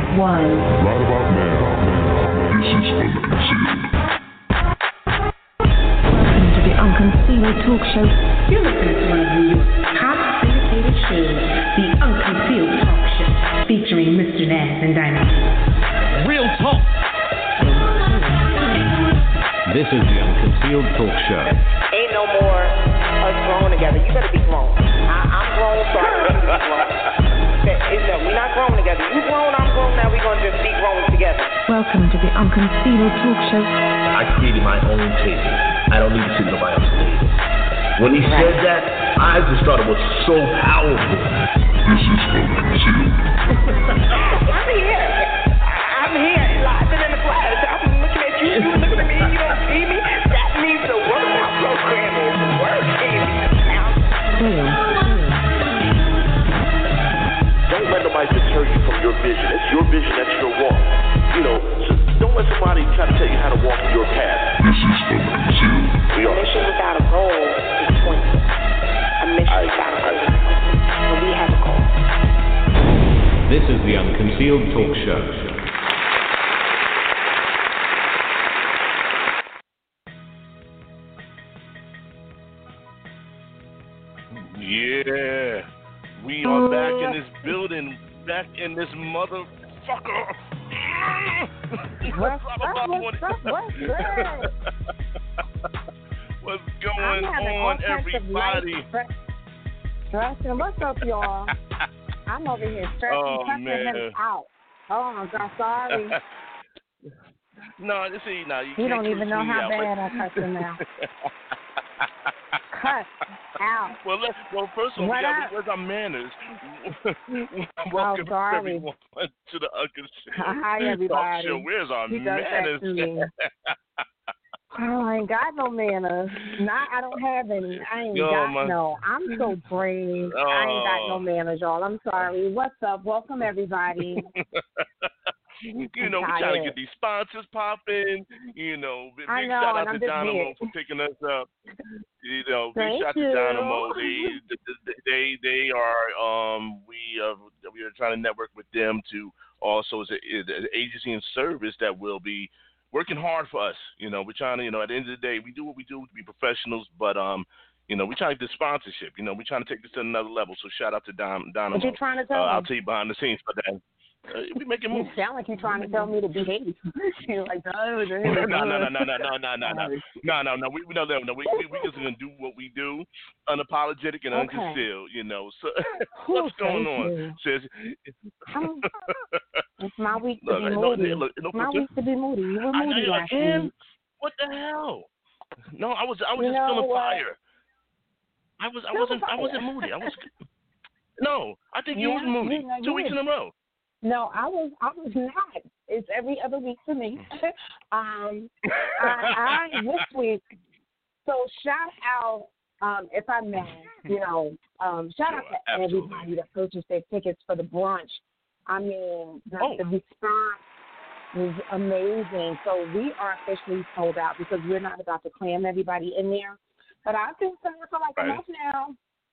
one. Right about now, this is Unconcealed. Welcome to the Unconcealed Talk Show. You're listening to one of New York's top syndicated shows, the Unconcealed Talk Show, featuring Mr. Naz and Dynamite. Real talk. This is the Unconcealed Talk Show. Ain't no more us grown together. You better be grown. I'm grown, so I need to be grown. We're not grown together. You grown, I'm grown. Now we're going to just be grown together. Welcome to the Unconcealed Talk Show. I created my own table. I don't need to sit nobody else's table. When he said that, I just thought it was so powerful. This is Unconcealed. I'm here, live and in the flash. I'm looking at you, you looking at me, you don't see me. That means the workout program is working. Don't let nobody deter you from your vision. It's your vision, that's your walk. You know, so don't let somebody try to tell you how to walk your path. This is Unconcealed. We A are. mission without a goal is pointless. A mission without a goal. And we have a goal. This is the Unconcealed Talk Show. Yeah, we are back in this building, back in this motherfucker. What's What's going on, everybody? Stressing. What's up, y'all? I'm over here stressing, cussing him out. Oh, God, sorry. No, see, now you don't even know how bad I cuss him out. Cuss out. Well, first of all, where's our manners? Welcome everyone to the Unconcealed Hi, everybody. Talk Show. Where's our manners? I ain't got no manners. I don't have any. I ain't no. I'm so brave. I ain't got no manners, y'all. I'm sorry. What's up? Welcome, everybody. You know, we're trying to get these sponsors popping. You know, big shout out to Dynamo for picking us up. You know, big shout out to Dynamo. They are we are trying to network with them to also as an agency and service that will be working hard for us. You know, we're trying to, you know, at the end of the day, we do what we do to be professionals, but you know, we're trying to get sponsorship. You know, we're trying to take this to another level. So shout out to Dynamo. What you trying to tell me? I'll tell you behind the scenes, but we making moves. You sound like you're trying to tell me to behave. You're like, no. We just gonna do what we do, unapologetic and unconcealed. You know, so what's going on, sis? It's my week to be moody. It's my week to be moody. You were moody last week. What the hell? No, I was just feeling fire. I wasn't moody. No, I think you was moody 2 weeks in a row. No, I was not. It's every other week for me. I this week. So shout out, if I may, you know, shout out to everybody that purchased their tickets for the brunch. I mean, the response was amazing. So we are officially sold out because we're not about to cram everybody in there. But I've been saying for like a month now.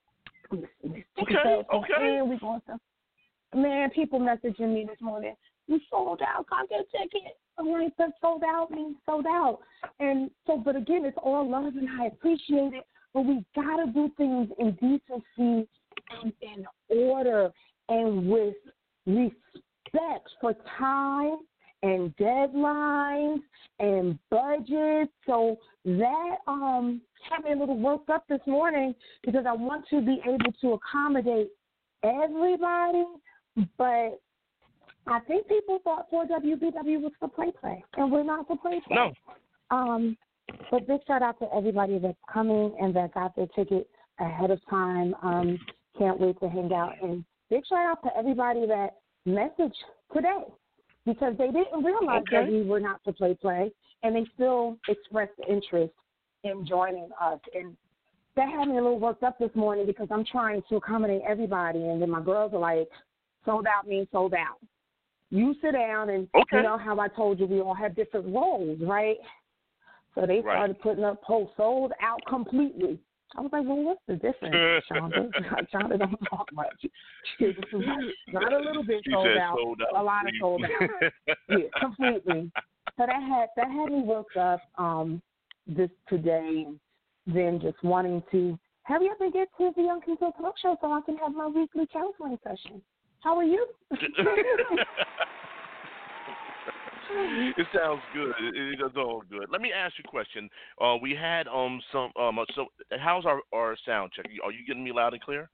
Okay. We going to. Man, people messaging me this morning. We sold out. Can't get a ticket. I'm like, that sold out means sold out. And so, but again, it's all love, and I appreciate it. But we gotta do things in decency and in order and with respect for time and deadlines and budgets. So that had me a little worked up this morning because I want to be able to accommodate everybody. But I think people thought 4WBW was for play, and we're not for play. No. But big shout out to everybody that's coming and that got their ticket ahead of time. Can't wait to hang out. And big shout out to everybody that messaged today because they didn't realize that we were not for play, and they still expressed interest in joining us. And that had me a little worked up this morning because I'm trying to accommodate everybody, and then my girls are like, sold out means sold out. You sit down and you know how I told you we all have different roles, right? So they started putting up posts, sold out completely. I was like, well, what's the difference, Shonda? Shonda don't talk much. She was not a little bit sold out, a lot of sold out. Yeah, completely. So that had me worked up this today, then just wanting to hurry up and get to the Unconcealed Talk Show so I can have my weekly counseling session. How are you? It sounds good. It is all good. Let me ask you a question. We had some. So how's our sound check? Are you getting me loud and clear?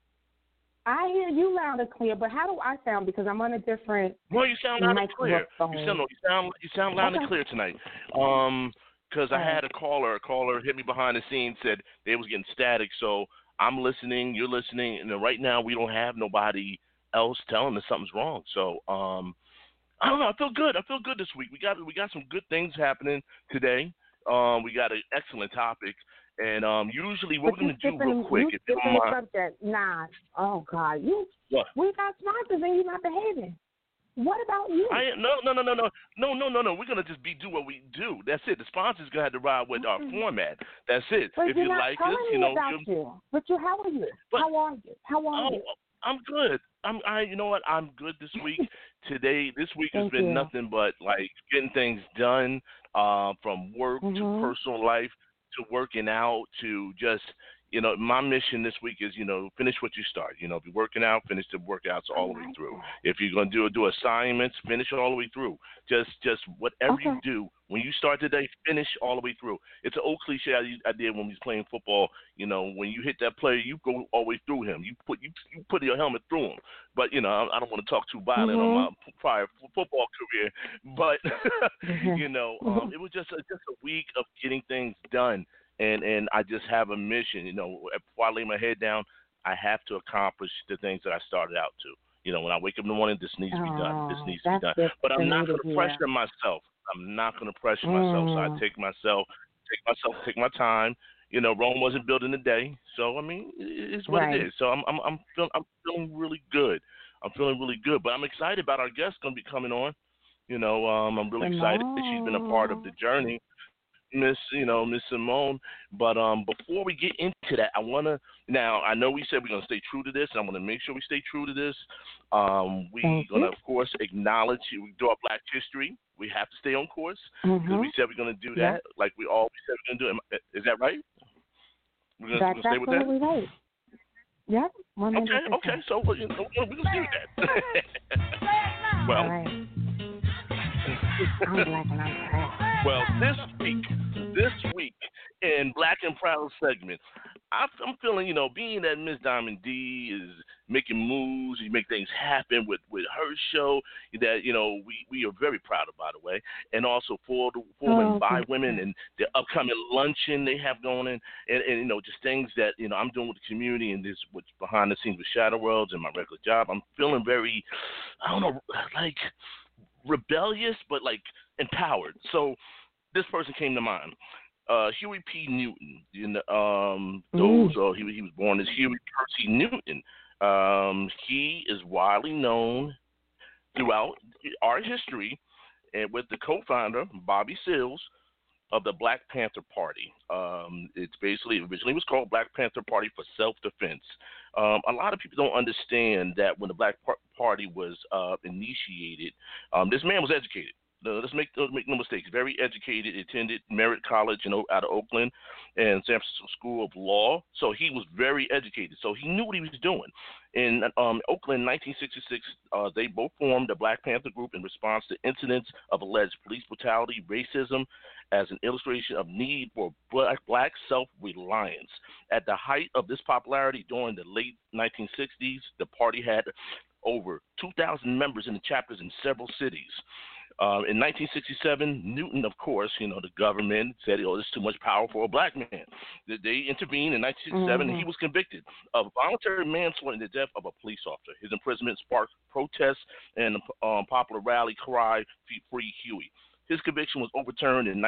I hear you loud and clear, but how do I sound? Because I'm on a different. Well, you sound loud and clear. You sound loud and clear tonight. Because I had a caller hit me behind the scenes, said they was getting static. So I'm listening, you're listening, and right now we don't have nobody else telling us something's wrong. So I don't know. I feel good. I feel good this week. We got some good things happening today. We got an excellent topic, and usually what we're gonna do real quick. If you don't mind. Nah. Oh God, What? We got sponsors and you're not behaving. What about you? No. We're gonna just do what we do. That's it. The sponsors gonna have to ride with our format. That's it. But if you like us, you know. But how are you? How are you? I'm good. You know what? I'm good this week. This week has been nothing but like getting things done, from work to personal life to working out to just, my mission this week is, finish what you start. If you're working out, finish the workouts all the way through. If you're going to do assignments, finish all the way through. Just whatever you do, when you start today, finish all the way through. It's an old cliche I did when we was playing football. When you hit that player, you go all the way through him. You put your helmet through him. But, I don't want to talk too violent on my prior football career. But, it was just a week of getting things done. And I just have a mission, before I lay my head down, I have to accomplish the things that I started out to. When I wake up in the morning, this needs to be done. This needs to be done. But I'm not going to pressure myself. I'm not going to pressure myself. So I take my time. Rome wasn't built in a day. So, it's what it is. So I'm feeling really good. I'm feeling really good. But I'm excited about our guest going to be coming on. I'm really excited that she's been a part of the journey. Miss Simone, but before we get into that, I know we said we're gonna stay true to this, and I'm gonna make sure we stay true to this. We're gonna, of course, acknowledge we do our Black history. We have to stay on course because we said we're gonna do that, like we always said we're gonna do. Is that right? We're gonna stay with that. Right. Yep. Okay. So we're gonna stay with that. Well. All right. I'm Black and I'm proud. Well, this week in Black and Proud segment, I'm feeling, being that Miss Diamond D is making moves, you make things happen with her show that, we are very proud of, by the way, and also for Women by Women and the upcoming luncheon they have going in, and just things that, I'm doing with the community and this what's behind the scenes with Shadow Worlds and my regular job. I'm feeling very, I don't know, like rebellious, but like empowered. So this person came to mind. Huey P. Newton. He was born as Huey Percy Newton. He is widely known throughout our history, and with the co-founder Bobby Seals of the Black Panther Party. It's basically originally was called Black Panther Party for Self-Defense. A lot of people don't understand that when the Black Party was initiated, this man was educated. Let's make no mistakes. Very educated, attended Merritt College out of Oakland and San Francisco School of Law. So he was very educated. So he knew what he was doing. In Oakland, 1966, they both formed the Black Panther Group in response to incidents of alleged police brutality, racism, as an illustration of need for black self-reliance. At the height of this popularity during the late 1960s, the party had over 2,000 members in the chapters in several cities. In 1967, Newton, of course, the government said, this is too much power for a black man. They intervened in 1967, and he was convicted of voluntary manslaughter in the death of a police officer. His imprisonment sparked protests and popular rally cry, Free Huey. His conviction was overturned in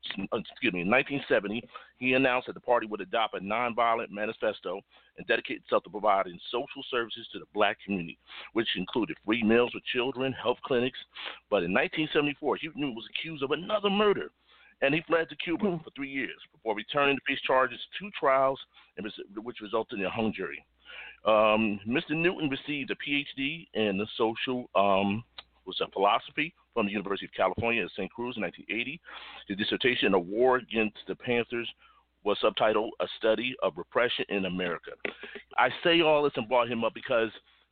1970. He announced that the party would adopt a nonviolent manifesto and dedicate itself to providing social services to the black community, which included free meals for children, health clinics. But in 1974, Newton was accused of another murder, and he fled to Cuba for 3 years before returning to face charges, 2 trials, which resulted in a hung jury. Mr. Newton received a PhD in the social philosophy from the University of California at St. Cruz in 1980. His dissertation, A War Against the Panthers, was subtitled A Study of Repression in America. I say all this and brought him up because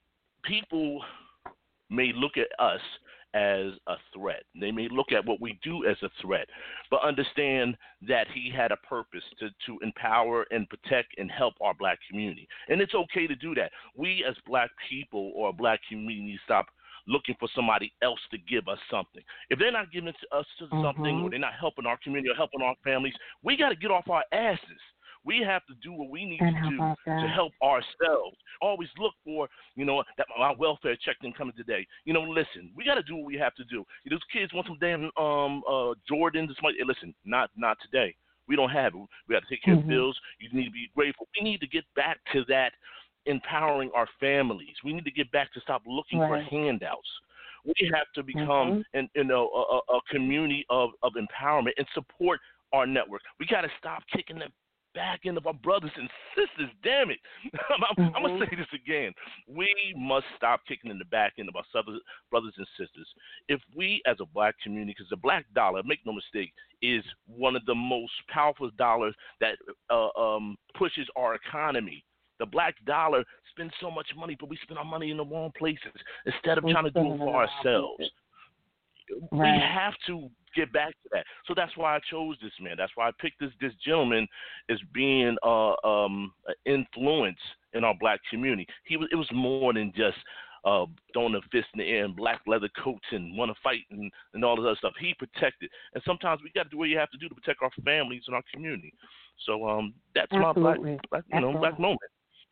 people may look at us as a threat. They may look at what we do as a threat, but understand that he had a purpose to empower and protect and help our black community. And it's okay to do that. We as black people or a black community stop looking for somebody else to give us something. If they're not giving us something or they're not helping our community or helping our families, we got to get off our asses. We have to do what we need to do to help ourselves. Always look for, that my welfare check didn't come in today. Listen, we got to do what we have to do. Those kids want some damn Jordans. Listen, not today. We don't have it. We got to take care of bills. You need to be grateful. We need to get back to that empowering our families. We need to get back to stop looking for handouts. We have to become a community of empowerment and support our network. We got to stop kicking the back end of our brothers and sisters. Damn it. I'm going to say this again. We must stop kicking in the back end of our brothers and sisters. If we as a black community, because the black dollar, make no mistake, is one of the most powerful dollars that pushes our economy. The black dollar spends so much money, but we spend our money in the wrong places instead of trying to do it for ourselves. We have to get back to that. So that's why I chose this man. That's why I picked this gentleman as being an influence in our black community. It was more than just throwing a fist in the air and black leather coats and want to fight and all this other stuff. He protected. And sometimes we got to do what you have to do to protect our families and our community. So that's my black moment.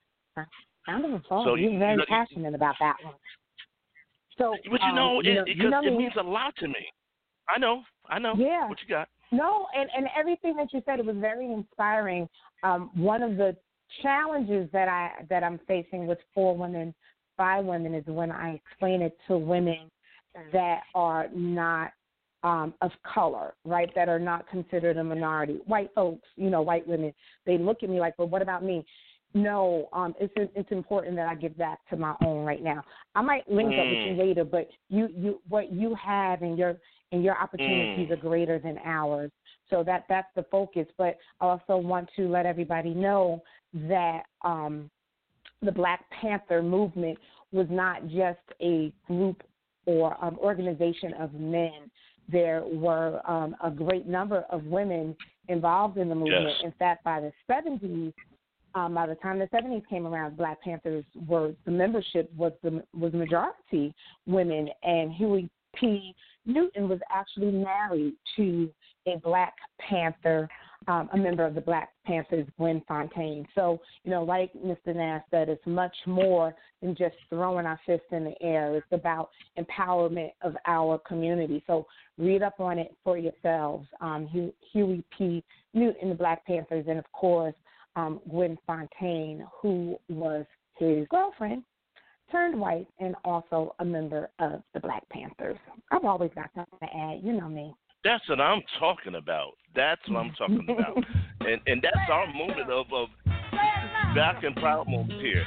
So you're very passionate about that one. So, but it means a lot to me. I know. Yeah. What you got? No, and everything that you said, it was very inspiring. One of the challenges that I'm facing with For Women, by Women is when I explain it to women that are not of color, right, that are not considered a minority. White folks, white women, they look at me like, well, what about me? No, it's important that I give back to my own right now. I might link up with you later, but you what you have and your opportunities are greater than ours. So that's the focus. But I also want to let everybody know that the Black Panther movement was not just a group or organization of men. There were a great number of women involved in the movement. Yes. In fact, by the 70s. By the time the 70s came around, Black Panthers the membership was majority women, and Huey P. Newton was actually married to a Black Panther, a member of the Black Panthers, Gwen Fontaine. So, like Mr. Nass said, it's much more than just throwing our fists in the air. It's about empowerment of our community. So read up on it for yourselves. Huey P. Newton, the Black Panthers, and of course, Gwen Fontaine, who was his girlfriend, turned white, and also a member of the Black Panthers. I've always got something to add. You know me. That's what I'm talking about. And that's our moment of back and proud moments here.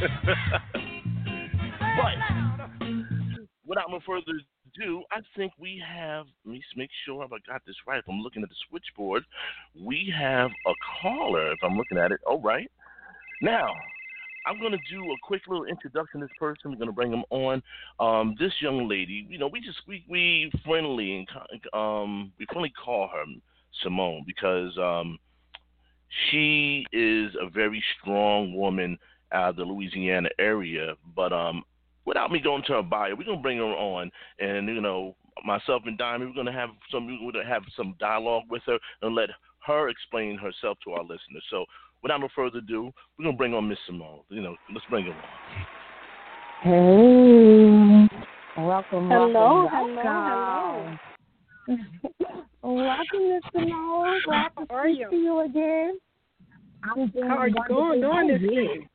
But without no further ado, I think we have, let me make sure I got this right. If I'm looking at the switchboard, we have a caller, if I'm looking at it. All right. Now, I'm going to do a quick little introduction to this person. We're going to bring him on. This young lady, we friendly call her Simone because she is a very strong woman out of the Louisiana area. But without me going to her bio, we're going to bring her on, and myself and Diamond, we're going to have some dialogue with her and let her explain herself to our listeners. So, without no further ado, we're going to bring on Miss Simone. Let's bring her on. Hey. Welcome. Hello. Welcome, Miss Simone. Glad to speak to you again. How are you doing this day?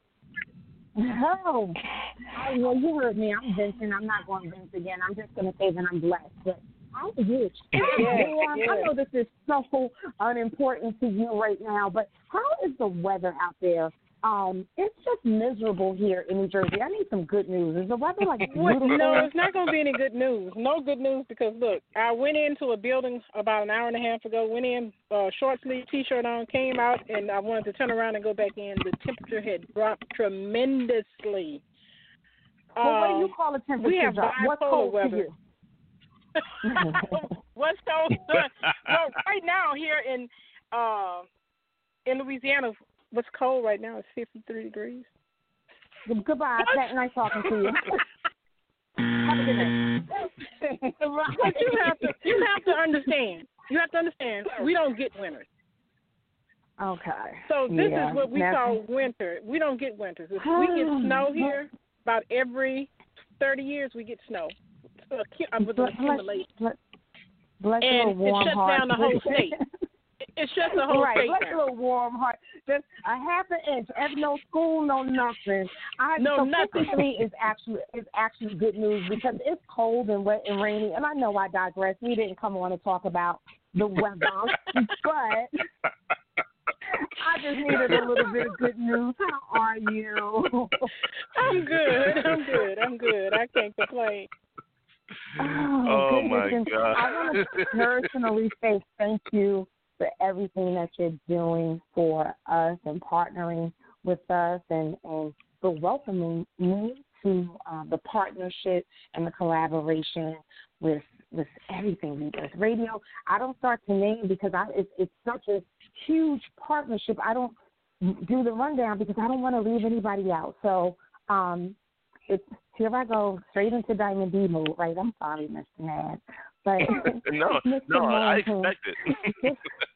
Oh, well, you heard me. I'm venting. I'm not going to vent again. I'm just going to say that I'm blessed. But out here. I know this is so unimportant to you right now, but how is the weather out there? It's just miserable here in New Jersey. I need some good news. Is the weather like beautiful? No, it's not going to be any good news. No good news because, look, I went into a building about an hour and a half ago, went in, short sleeve T-shirt on, came out, and I wanted to turn around and go back in. The temperature had dropped tremendously. Well, what do you call a temperature we have drop? What's cold weather. to you? What's cold? Well, right now here in Louisiana, what's cold right now is 53 degrees. Goodbye. Nice talking to you. Have a good night. But you have to understand. You have to understand. We don't get winters. Okay. So this is what we call winter. We don't get winters. If we get snow here, about every 30 years we get snow. So bless and your warm it shuts heart. down the whole state. It shuts the whole state down. Bless your warm heart. Just a half an inch. No school, no nothing. Nothing. 53 is actually good news because it's cold and wet and rainy. And I know I digress. We didn't come on to talk about the weather, but I just needed a little bit of good news. How are you? I'm good. I can't complain. Oh my God. I want to personally say thank you for everything that you're doing for us and partnering with us and for welcoming me to the partnership and the collaboration with everything Rebirth Radio. I don't start to name because it's such a huge partnership. I don't do the rundown because I don't want to leave anybody out. So here I go, straight into Diamond D mode, right? I'm sorry, Mr. Naz. But no, I expect it.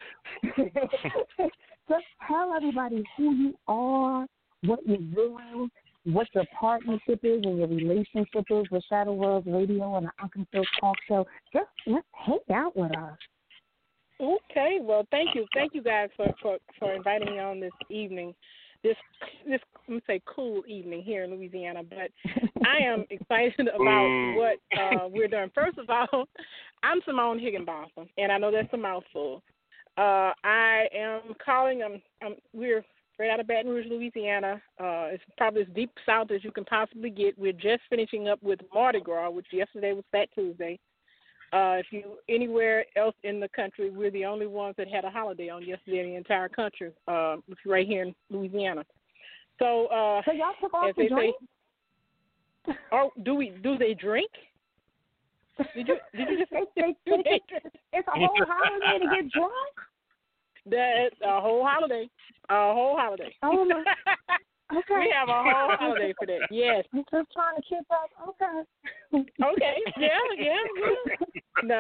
Just tell everybody who you are, what you're doing, what your partnership is and your relationship is with Shadow World Radio and the Unconcealed Talk Show. Just let's hang out with us. Okay, well, thank you guys for inviting me on this evening. This I'm gonna say cool evening here in Louisiana, but I am excited about what we're doing. First of all, I'm Simone Higginbotham, and I know that's a mouthful. I am calling. We're right out of Baton Rouge, Louisiana. It's probably as deep south as you can possibly get. We're just finishing up with Mardi Gras, which yesterday was Fat Tuesday. If you anywhere else in the country, we're the only ones that had a holiday on yesterday in the entire country, which is right here in Louisiana. So y'all took off the drink? Oh, do they drink? Did you just it's a whole holiday to get drunk? That's a whole holiday. A whole holiday. Oh my. Okay. We have a whole holiday for that. Yes. I'm just trying to keep up. Okay. Okay. Yeah. No.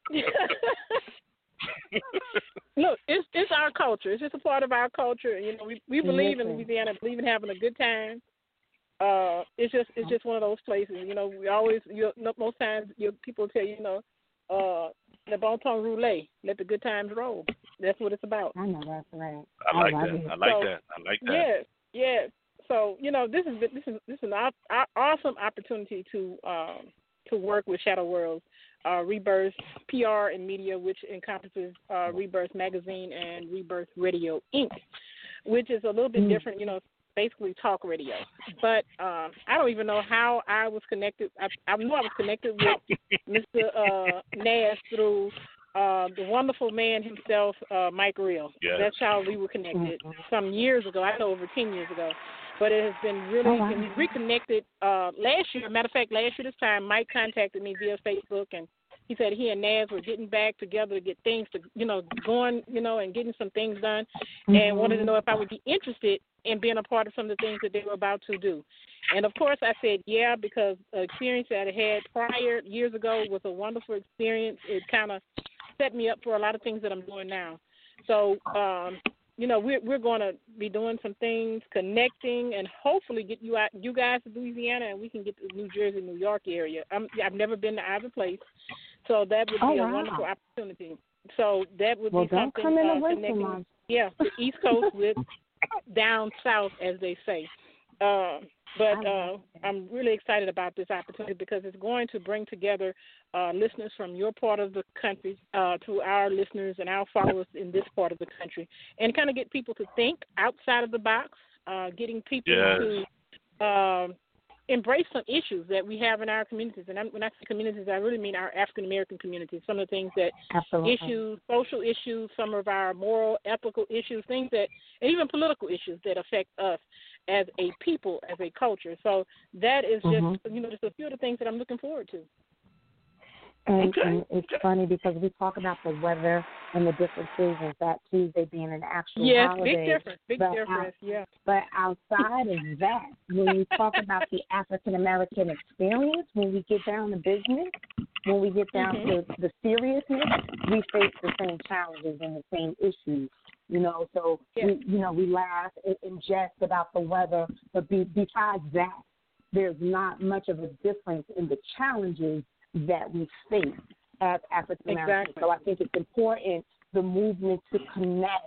Look, it's our culture. It's just a part of our culture. You know, we believe in Louisiana, believe in having a good time. It's just one of those places. You know, we always most times people tell you, le bon temps roulé, let the good times roll. That's what it's about. I know that's right. I like that. Yes. So this is an awesome opportunity to work with Shadow World, Rebirth PR and Media, which encompasses Rebirth Magazine and Rebirth Radio Inc., which is a little bit different. Basically talk radio. But I don't even know how I was connected. I knew I was connected with Mr. Naz through the wonderful man himself, Mike Real. Yes. That's how we were connected some years ago. I know over 10 years ago. But it has been really we reconnected last year. Matter of fact, last year this time, Mike contacted me via Facebook, and he said he and Naz were getting back together to get things going, and getting some things done, and wanted to know if I would be interested in being a part of some of the things that they were about to do. And, of course, I said yeah, because the experience that I had prior years ago was a wonderful experience. It kind of set me up for a lot of things that I'm doing now. So, we're going to be doing some things, connecting, and hopefully get you guys to Louisiana, and we can get to New Jersey, New York area. I've never been to either place, so that would be a wonderful opportunity. So that would be something connecting, the East Coast with down south, as they say. But I'm really excited about this opportunity because it's going to bring together listeners from your part of the country to our listeners and our followers in this part of the country, and kind of get people to think outside of the box, getting people to embrace some issues that we have in our communities. And when I say communities, I really mean our African American communities. Some of the things that issues, social issues, some of our moral, ethical issues, things that, and even political issues that affect us as a people, as a culture. So that is just, just a few of the things that I'm looking forward to. And it's funny because we talk about the weather and the differences and that Tuesday being an actual holiday. Big difference, yeah. But outside of that, when you talk about the African American experience, when we get down to business, when we get down to the seriousness, we face the same challenges and the same issues. So we laugh and jest about the weather, but besides that, there's not much of a difference in the challenges that we face as African Americans. Exactly. So I think it's important, the movement to connect,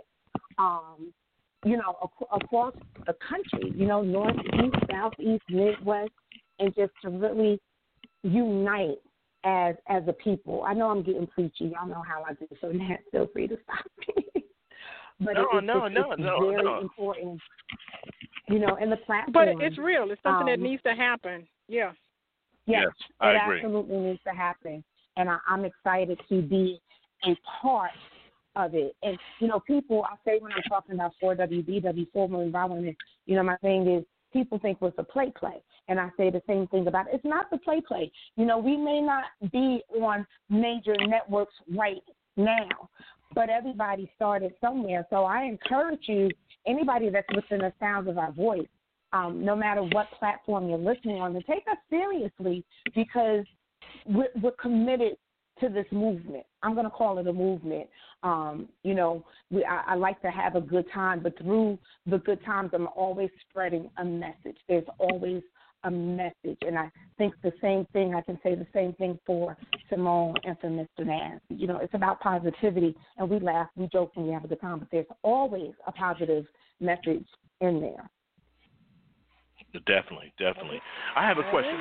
across the country, north, east, southeast, midwest, and just to really unite as a people. I know I'm getting preachy. Y'all know how I do, so Nat, feel free to stop me. But it's very important, and the platform. But it's real. It's something that needs to happen. Yeah. Yes, I it agree. Absolutely needs to happen, and I'm excited to be a part of it. And people, I say when I'm talking about 4WBW, 4 Million Women, my thing is people think it's a play, and I say the same thing about it. It's not the play. We may not be on major networks right now, but everybody started somewhere. So I encourage you, anybody that's within the sound of our voice, no matter what platform you're listening on, to take us seriously because we're committed to this movement. I'm going to call it a movement. I like to have a good time, but through the good times, I'm always spreading a message. There's always a message, and I think the same thing. I can say the same thing for Simone and for Mr. Naz. It's about positivity, and we laugh, we joke, and we have a good time, but there's always a positive message in there. Definitely. I have a question.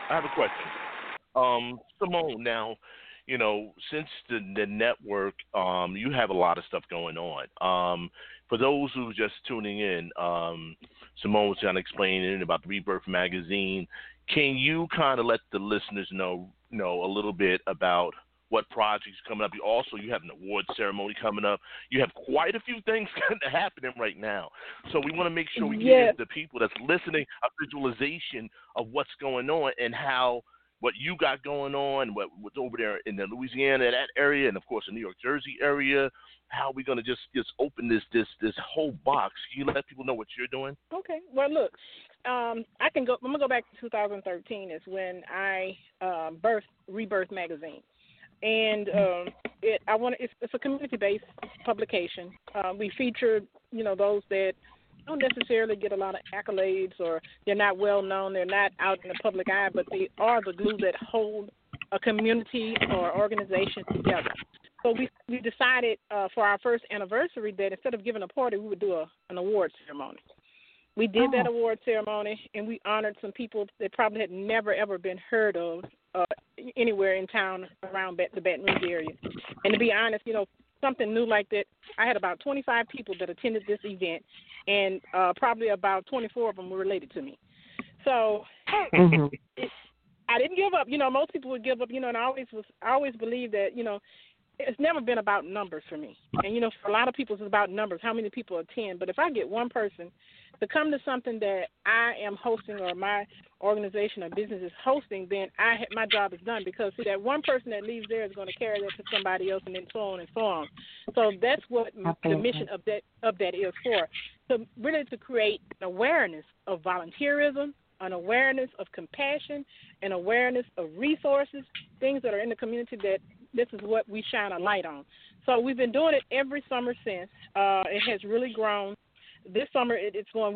Simone, now, since the network, you have a lot of stuff going on. For those who are just tuning in, Simone was trying to explain about the Rebirth magazine. Can you kind of let the listeners know a little bit about what projects are coming up? You have an award ceremony coming up. You have quite a few things kind of happening right now. So we want to make sure we give the people that's listening a visualization of what's going on and how what you got going on, what's over there in the Louisiana, that area, and of course the New York, Jersey area. How are we going to just open this whole box? Can you let people know what you're doing? Okay. Well, look, I'm going to go back to 2013 is when I Rebirth magazine. And it's a community-based publication. We feature, those that don't necessarily get a lot of accolades or they're not well known, they're not out in the public eye, but they are the glue that hold a community or organization together. So we decided for our first anniversary that instead of giving a party, we would do an award ceremony. We did that award ceremony, and we honored some people that probably had never, ever been heard of anywhere in town around the Baton Rouge area. And to be honest, something new like that, I had about 25 people that attended this event, and probably about 24 of them were related to me. So I didn't give up. Most people would give up, and I always believed that, it's never been about numbers for me. And, for a lot of people, it's about numbers, how many people attend. But if I get one person to come to something that I am hosting or my organization or business is hosting, then my job is done because, see, that one person that leaves there is going to carry that to somebody else and then so on and so on. So that's what the mission of that is for. So really to create an awareness of volunteerism, an awareness of compassion, an awareness of resources, things that are in the community that this is what we shine a light on. So we've been doing it every summer since. It has really grown. This summer it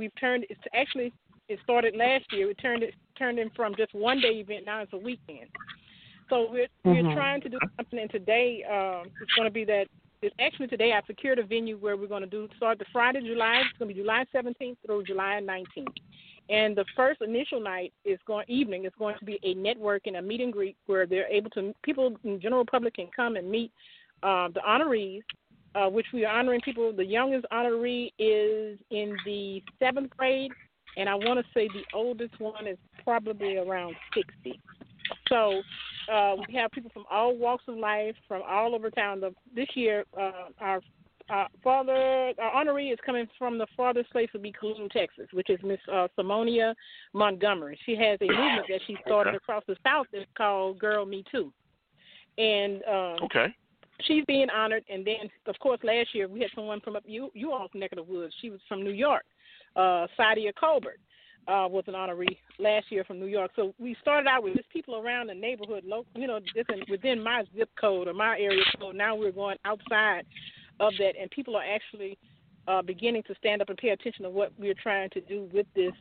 started last year. We turned in from just one day event, now it's a weekend. So we're trying to do something, and today it's going to be that it's actually today. I've secured a venue where we're going to start the Friday, July. It's going to be July 17th through July 19th. And the first initial night is going to be a networking, a meet and greet where they're able to, people in general public can come and meet the honorees, which we are honoring people. The youngest honoree is in the 7th grade, and I want to say the oldest one is probably around 60. So we have people from all walks of life, from all over town. This year, our honoree is coming from the farthest place would be Colon, Texas, which is Miss Simonia Montgomery. She has a movement that she started across the South that's called Girl Me Too. And she's being honored. And then, of course, last year we had someone from up you all's neck of the woods. She was from New York. Sadia Colbert was an honoree last year from New York. So we started out with just people around the neighborhood, within my zip code or my area code. Now we're going outside of that, and people are actually beginning to stand up and pay attention to what we're trying to do with this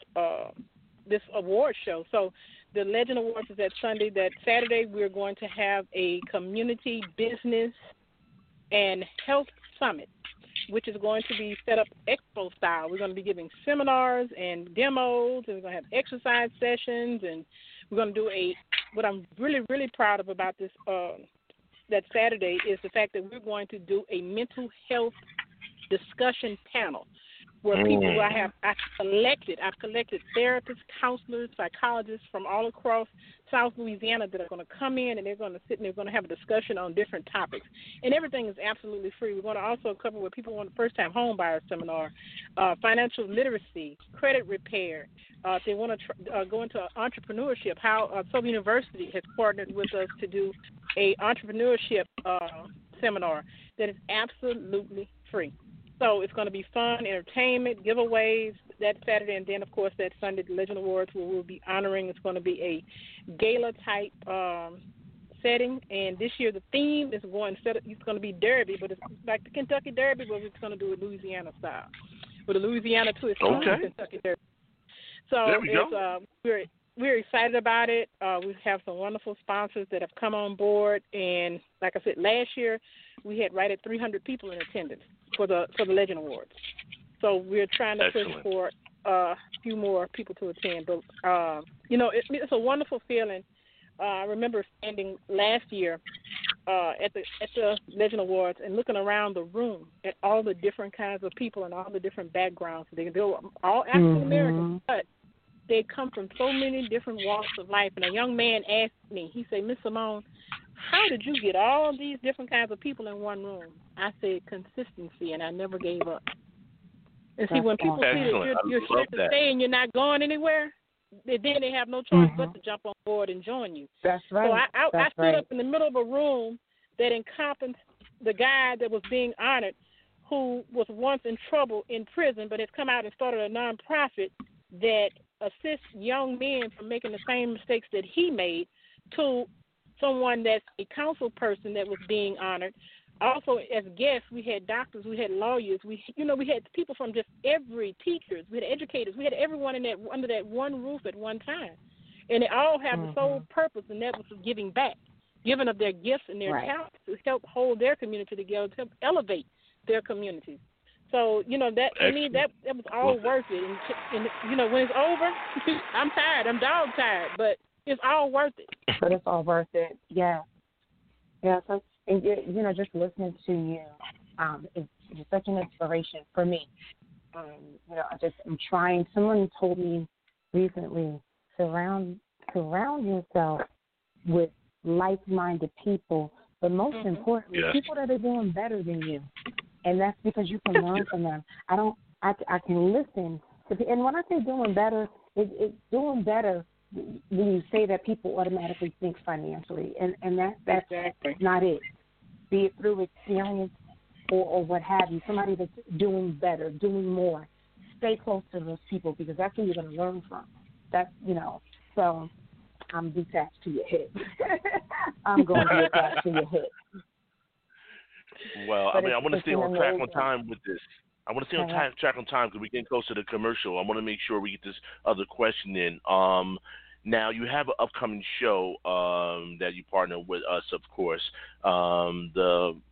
award show. So the Legend Awards is that Sunday. That Saturday we're going to have a community business and health summit, which is going to be set up expo style. We're going to be giving seminars and demos, and we're going to have exercise sessions, and we're going to do what I'm really, really proud of about this that Saturday is the fact that we're going to do a mental health discussion panel where people I've collected therapists, counselors, psychologists from all across South Louisiana that are going to come in, and they're going to sit and they're going to have a discussion on different topics. And everything is absolutely free. We're going to also cover what people want, first-time home buyer seminar, financial literacy, credit repair. If they want to go into entrepreneurship, how Southern University has partnered with us to do a entrepreneurship seminar that is absolutely free. So it's going to be fun, entertainment, giveaways that Saturday, and then, of course, that Sunday, the Legend Awards, where we'll be honoring. It's going to be a gala-type setting, and this year the theme is it's going to be Derby, but it's like the Kentucky Derby, but it's going to do it Louisiana style. With a Louisiana twist on the Kentucky Derby. So we're excited about it. We have some wonderful sponsors that have come on board, and like I said, last year we had right at 300 people in attendance for the Legend Awards. So we're trying to push for a few more people to attend. But it's a wonderful feeling. I remember standing last year at the Legend Awards and looking around the room at all the different kinds of people and all the different backgrounds. They're all African Americans, but they come from so many different walks of life. And a young man asked me, he said, "Miss Simone, how did you get all these different kinds of people in one room?" I said, "Consistency," and I never gave up. And see, when people see that you're here to stay and you're not going anywhere, then they have no choice but to jump on board and join you. That's right. So I stood up in the middle of a room that encompassed the guy that was being honored, who was once in trouble in prison, but has come out and started a nonprofit that assists young men from making the same mistakes that he made, to someone that's a council person that was being honored. Also, as guests, we had doctors, we had lawyers, we had people from just every teachers, we had educators, we had everyone under that one roof at one time, and they all have the sole purpose, and that was giving back, giving of their gifts and their talents to help hold their community together, to help elevate their communities. So that was all worth it. And when it's over, I'm tired, I'm dog tired, but it's all worth it. But it's all worth it. Yeah. So. And, just listening to you is such an inspiration for me. I'm trying. Someone told me recently, surround yourself with like-minded people, but most importantly, people that are doing better than you. And that's because you can learn from them. I can listen to, and when I say doing better, it's doing better when you say that people automatically think financially, and that's not it. Be it through experience or what have you, somebody that's doing better, doing more. Stay close to those people, because that's who you're going to learn from. So I'm detached to your head. I'm going to be attached to your head. Well, I want to stay on track on time with this. I want to stay on track on time because we're getting close to the commercial. I want to make sure we get this other question in. Now, you have an upcoming show that you partner with us, of course. The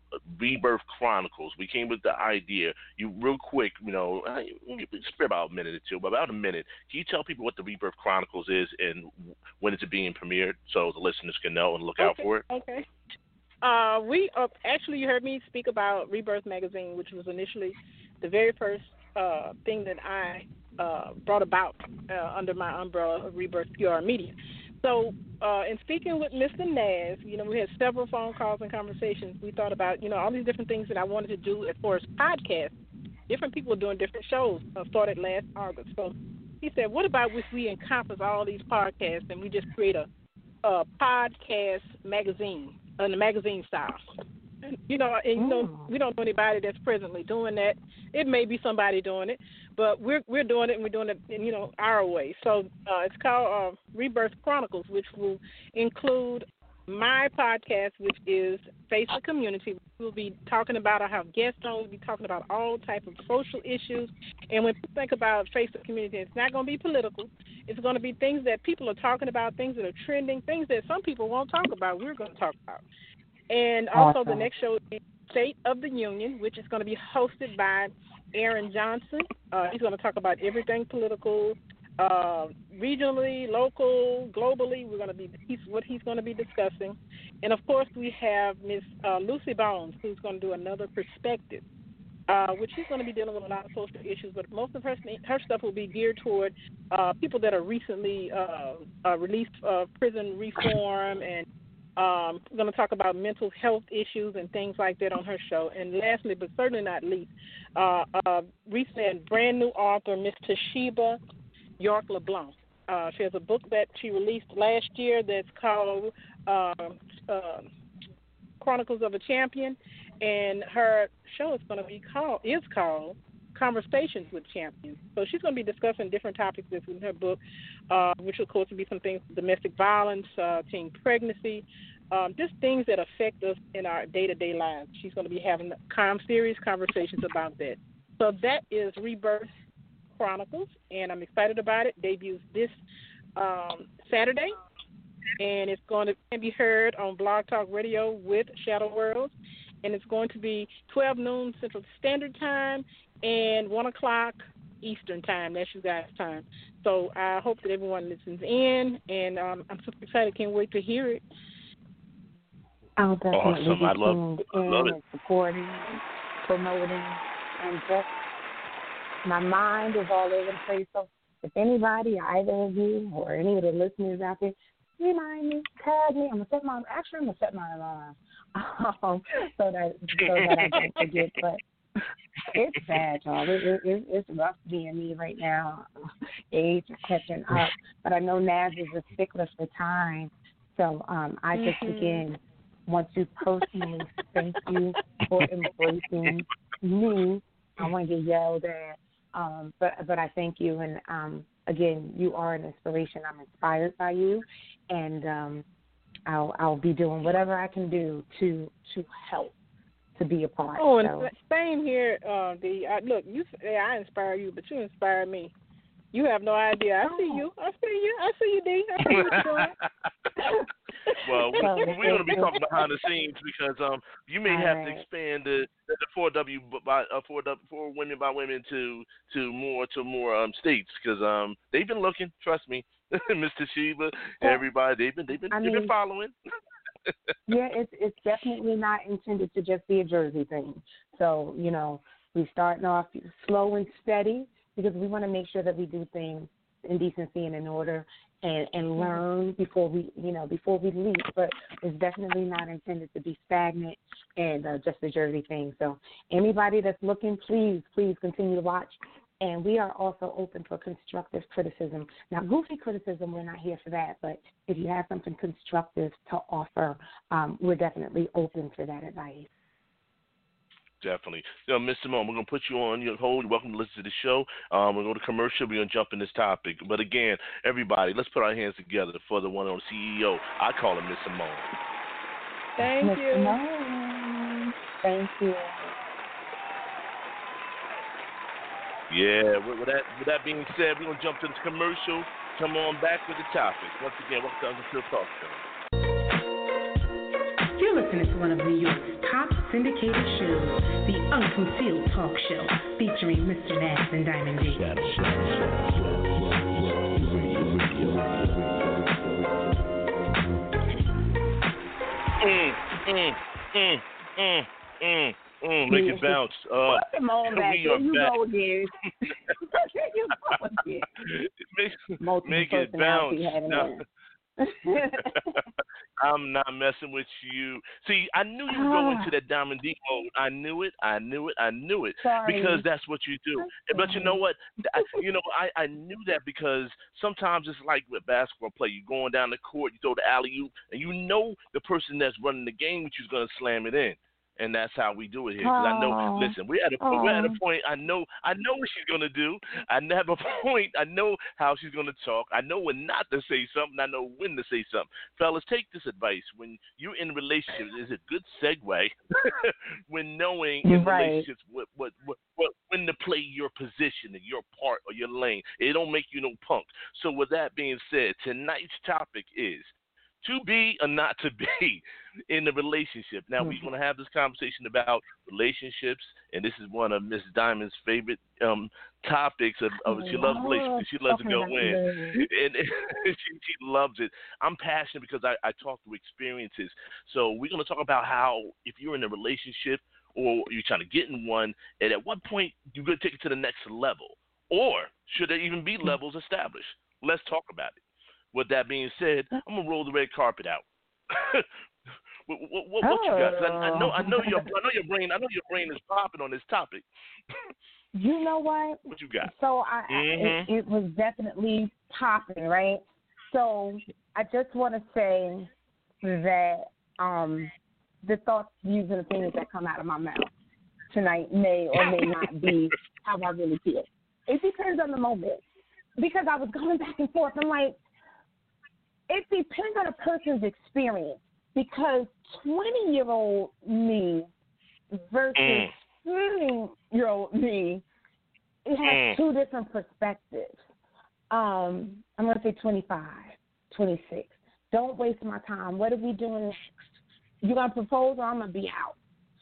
Rebirth Chronicles. We came with the idea. You real quick, spare about a minute or two, but about a minute. Can you tell people what the Rebirth Chronicles is and when it's being premiered, so the listeners can know and look out for it? Okay. We actually, you heard me speak about Rebirth Magazine, which was initially the very first thing that I brought about under my umbrella of Rebirth PR Media. So, in speaking with Mr. Naz, we had several phone calls and conversations. We thought about, all these different things that I wanted to do as far as podcasts. Different people are doing different shows. Started last August. So he said, what about if we encompass all these podcasts and we just create a podcast magazine, in the magazine style? And, we don't know anybody that's presently doing that. It may be somebody doing it, but we're doing it, and we're doing it in, our way. So it's called Rebirth Chronicles, which will include my podcast, which is Face the Community. We'll be talking about, I have guests on, we'll be talking about all types of social issues. And when people think about Face the Community, it's not going to be political. It's going to be things that people are talking about, things that are trending, things that some people won't talk about, we're going to talk about. And also the next show is State of the Union, which is going to be hosted by Aaron Johnson. He's going to talk about everything political, regionally, local, globally. What he's going to be discussing. And, of course, we have Miss Lucy Bones, who's going to do another perspective, which she's going to be dealing with a lot of social issues. But most of her stuff will be geared toward people that are recently released prison reform, and we're going to talk about mental health issues and things like that on her show. And lastly, but certainly not least, recent and brand new author, Miss Toshiba York LeBlanc. She has a book that she released last year that's called Chronicles of a Champion, and her show is called Conversations with Champions. So she's going to be discussing different topics in her book, which of course will be some things: domestic violence, teen pregnancy, just things that affect us in our day-to-day lives. She's going to be having serious conversations about that. So that is Rebirth Chronicles, and I'm excited about it. Debuts this Saturday, and it's going to be heard on Blog Talk Radio with Shadow Worlds, and it's going to be 12 noon Central Standard Time and 1 o'clock Eastern Time. That's you guys' time. So I hope that everyone listens in, and I'm super excited. Can't wait to hear it. I'll definitely awesome. be tuned in and supporting, promoting, and just my mind is all over the place. So if anybody, either of you or any of the listeners out there, remind me, tag me. I'm going to set my alarm so that I don't forget. But it's bad, y'all. It's rough being me right now. Age is catching up. But I know Naz is a stickler for time. So I just, again, want to personally thank you for embracing me. I want to get yelled at. But I thank you. And, again, you are an inspiration. I'm inspired by you. And I'll be doing whatever I can do to help, to be a part. Oh, and same here, look, you say I inspire you, but you inspire me. You have no idea. I see you, D. I see what you're doing. Well, we're going to be talking behind the scenes because you may have to expand the 4W for women by women to more states because they've been looking. Trust me, Mr. Sheba, everybody they've been following. Yeah, it's definitely not intended to just be a Jersey thing. So we're starting off slow and steady because we want to make sure that we do things in decency and in order and learn before we leap. But it's definitely not intended to be stagnant and just a Jersey thing. So anybody that's looking, please continue to watch. And we are also open for constructive criticism. Now, goofy criticism, we're not here for that. But if you have something constructive to offer, we're definitely open for that advice. Definitely. Ms. Simone, we're going to put you on your hold. You're welcome to listen to the show. We're going to go to commercial. We're going to jump in this topic. But, again, everybody, let's put our hands together for the one on CEO. I call her Ms. Simone. Thank you. Simone. Thank you. Yeah, with that being said, we're going to jump to this commercial. Come on back with the topic. Once again, welcome to the Unconcealed Talk Show. You're listening to one of New York's top syndicated shows, The Unconcealed Talk Show, featuring Mr. Naz and Diamond D. Make it bounce. Come on back. We are you back. Go again. Make it bounce. No. I'm not messing with you. See, I knew you were going to that Diamond D mode. I knew it. Sorry. Because that's what you do. But you know what? I knew that because sometimes it's like with basketball play. You're going down the court, you throw the alley-oop, and you know the person that's running the game with you is going to slam it in. And that's how we do it here. Because I know, listen, we're at a point. I know what she's gonna do. I have a point. I know how she's gonna talk. I know when not to say something. I know when to say something. Fellas, take this advice. When you're in a relationship, it's a good segue when knowing in relationships what when to play your position and your part or your lane. It don't make you no punk. So with that being said, tonight's topic is to be or not to be in a relationship. Now, we're going to have this conversation about relationships, and this is one of Miss Diamond's favorite topics of she loves relationships. She loves to go in, and she loves it. I'm passionate because I talk through experiences. So we're going to talk about how if you're in a relationship or you're trying to get in one, and at what point you're going to take it to the next level, or should there even be levels established? Let's talk about it. With that being said, I'm gonna roll the red carpet out. what you got? I know your brain is popping on this topic. You know what? What you got? So it was definitely popping, right? So I just want to say that the thoughts, views, and opinions that come out of my mouth tonight may or may not be how I really feel. It depends on the moment. Because I was going back and forth, I'm like, it depends on a person's experience. Because 20-year-old me versus 20-year-old me, it has two different perspectives. I'm going to say 25, 26. Don't waste my time. What are we doing next? You going to propose or I'm going to be out?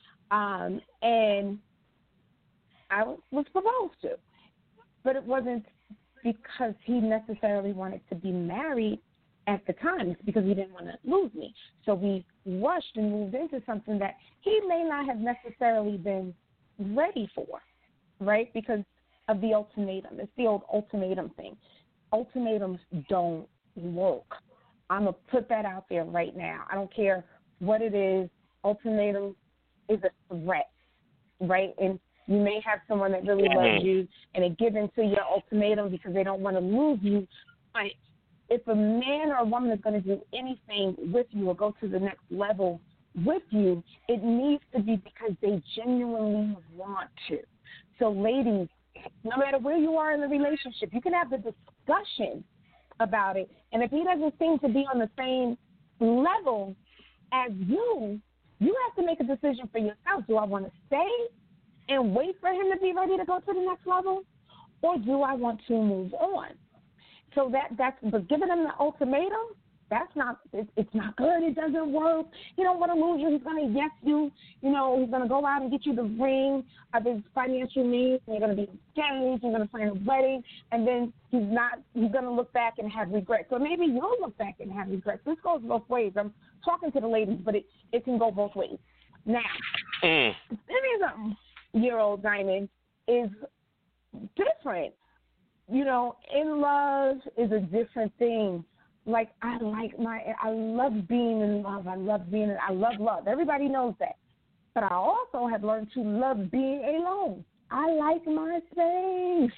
And I was proposed to. But it wasn't because he necessarily wanted to be married at the time. It's because he didn't want to lose me. So we rushed and moved into something that he may not have necessarily been ready for, right? Because of the ultimatum. It's the old ultimatum thing. Ultimatums don't work. I'm going to put that out there right now. I don't care what it is. Ultimatum is a threat, right? And you may have someone that really loves you and they give into your ultimatum because they don't want to lose you. But if a man or a woman is going to do anything with you or go to the next level with you, it needs to be because they genuinely want to. So, ladies, no matter where you are in the relationship, you can have the discussion about it. And if he doesn't seem to be on the same level as you have to make a decision for yourself. Do I want to stay and wait for him to be ready to go to the next level, or do I want to move on? So but giving him the ultimatum, it's not good. It doesn't work. He don't want to lose you. He's going to yes you. He's going to go out and get you the ring of his financial needs. And you're going to be engaged. You're going to plan a wedding, and then he's going to look back and have regrets. So maybe you'll look back and have regrets. This goes both ways. I'm talking to the ladies, but it can go both ways. Now, the 20-year-old Diamond is different. In love is a different thing. Like, I love being in love. I love love. Everybody knows that. But I also have learned to love being alone. I like my space.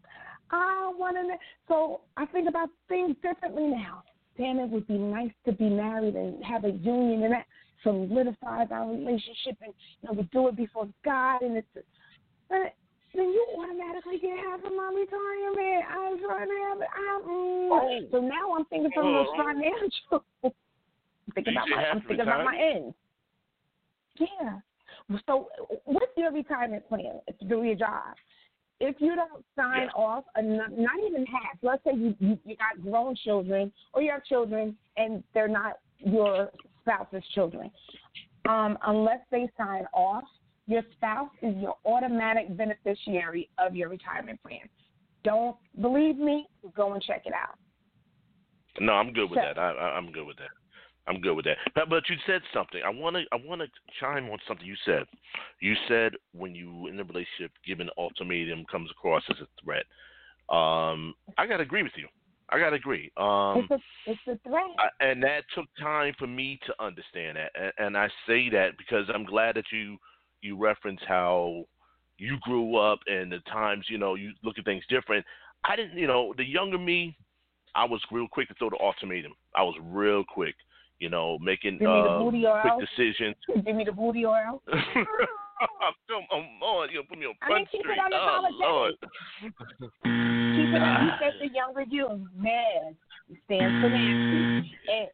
So I think about things differently now. Damn, it would be nice to be married and have a union, and that solidifies our relationship, and we do it before God, and then you automatically get half of my retirement. I'm trying to have it. So now I'm thinking from those financial. I'm thinking about my ends. Yeah. So what's your retirement plan to do your job? If you don't sign off, not even half, let's say you got grown children or you have children and they're not your spouse's children, unless they sign off, your spouse is your automatic beneficiary of your retirement plan. Don't believe me? Go and check it out. No, I'm good with that. I'm good with that. I'm good with that. But you said something. I want to chime on something you said. You said when you in a relationship, giving an ultimatum comes across as a threat. I gotta agree with you. I gotta agree. It's a threat. And that took time for me to understand that. And I say that because I'm glad that you reference how you grew up and the times, you look at things different. I didn't, the younger me, I was real quick to throw the ultimatum. I was real quick, making quick decisions. Give me the booty oil. I'm on. Put me on front keep street. It on the Lord. Keep it on. You said the younger you, man, stands for nasty.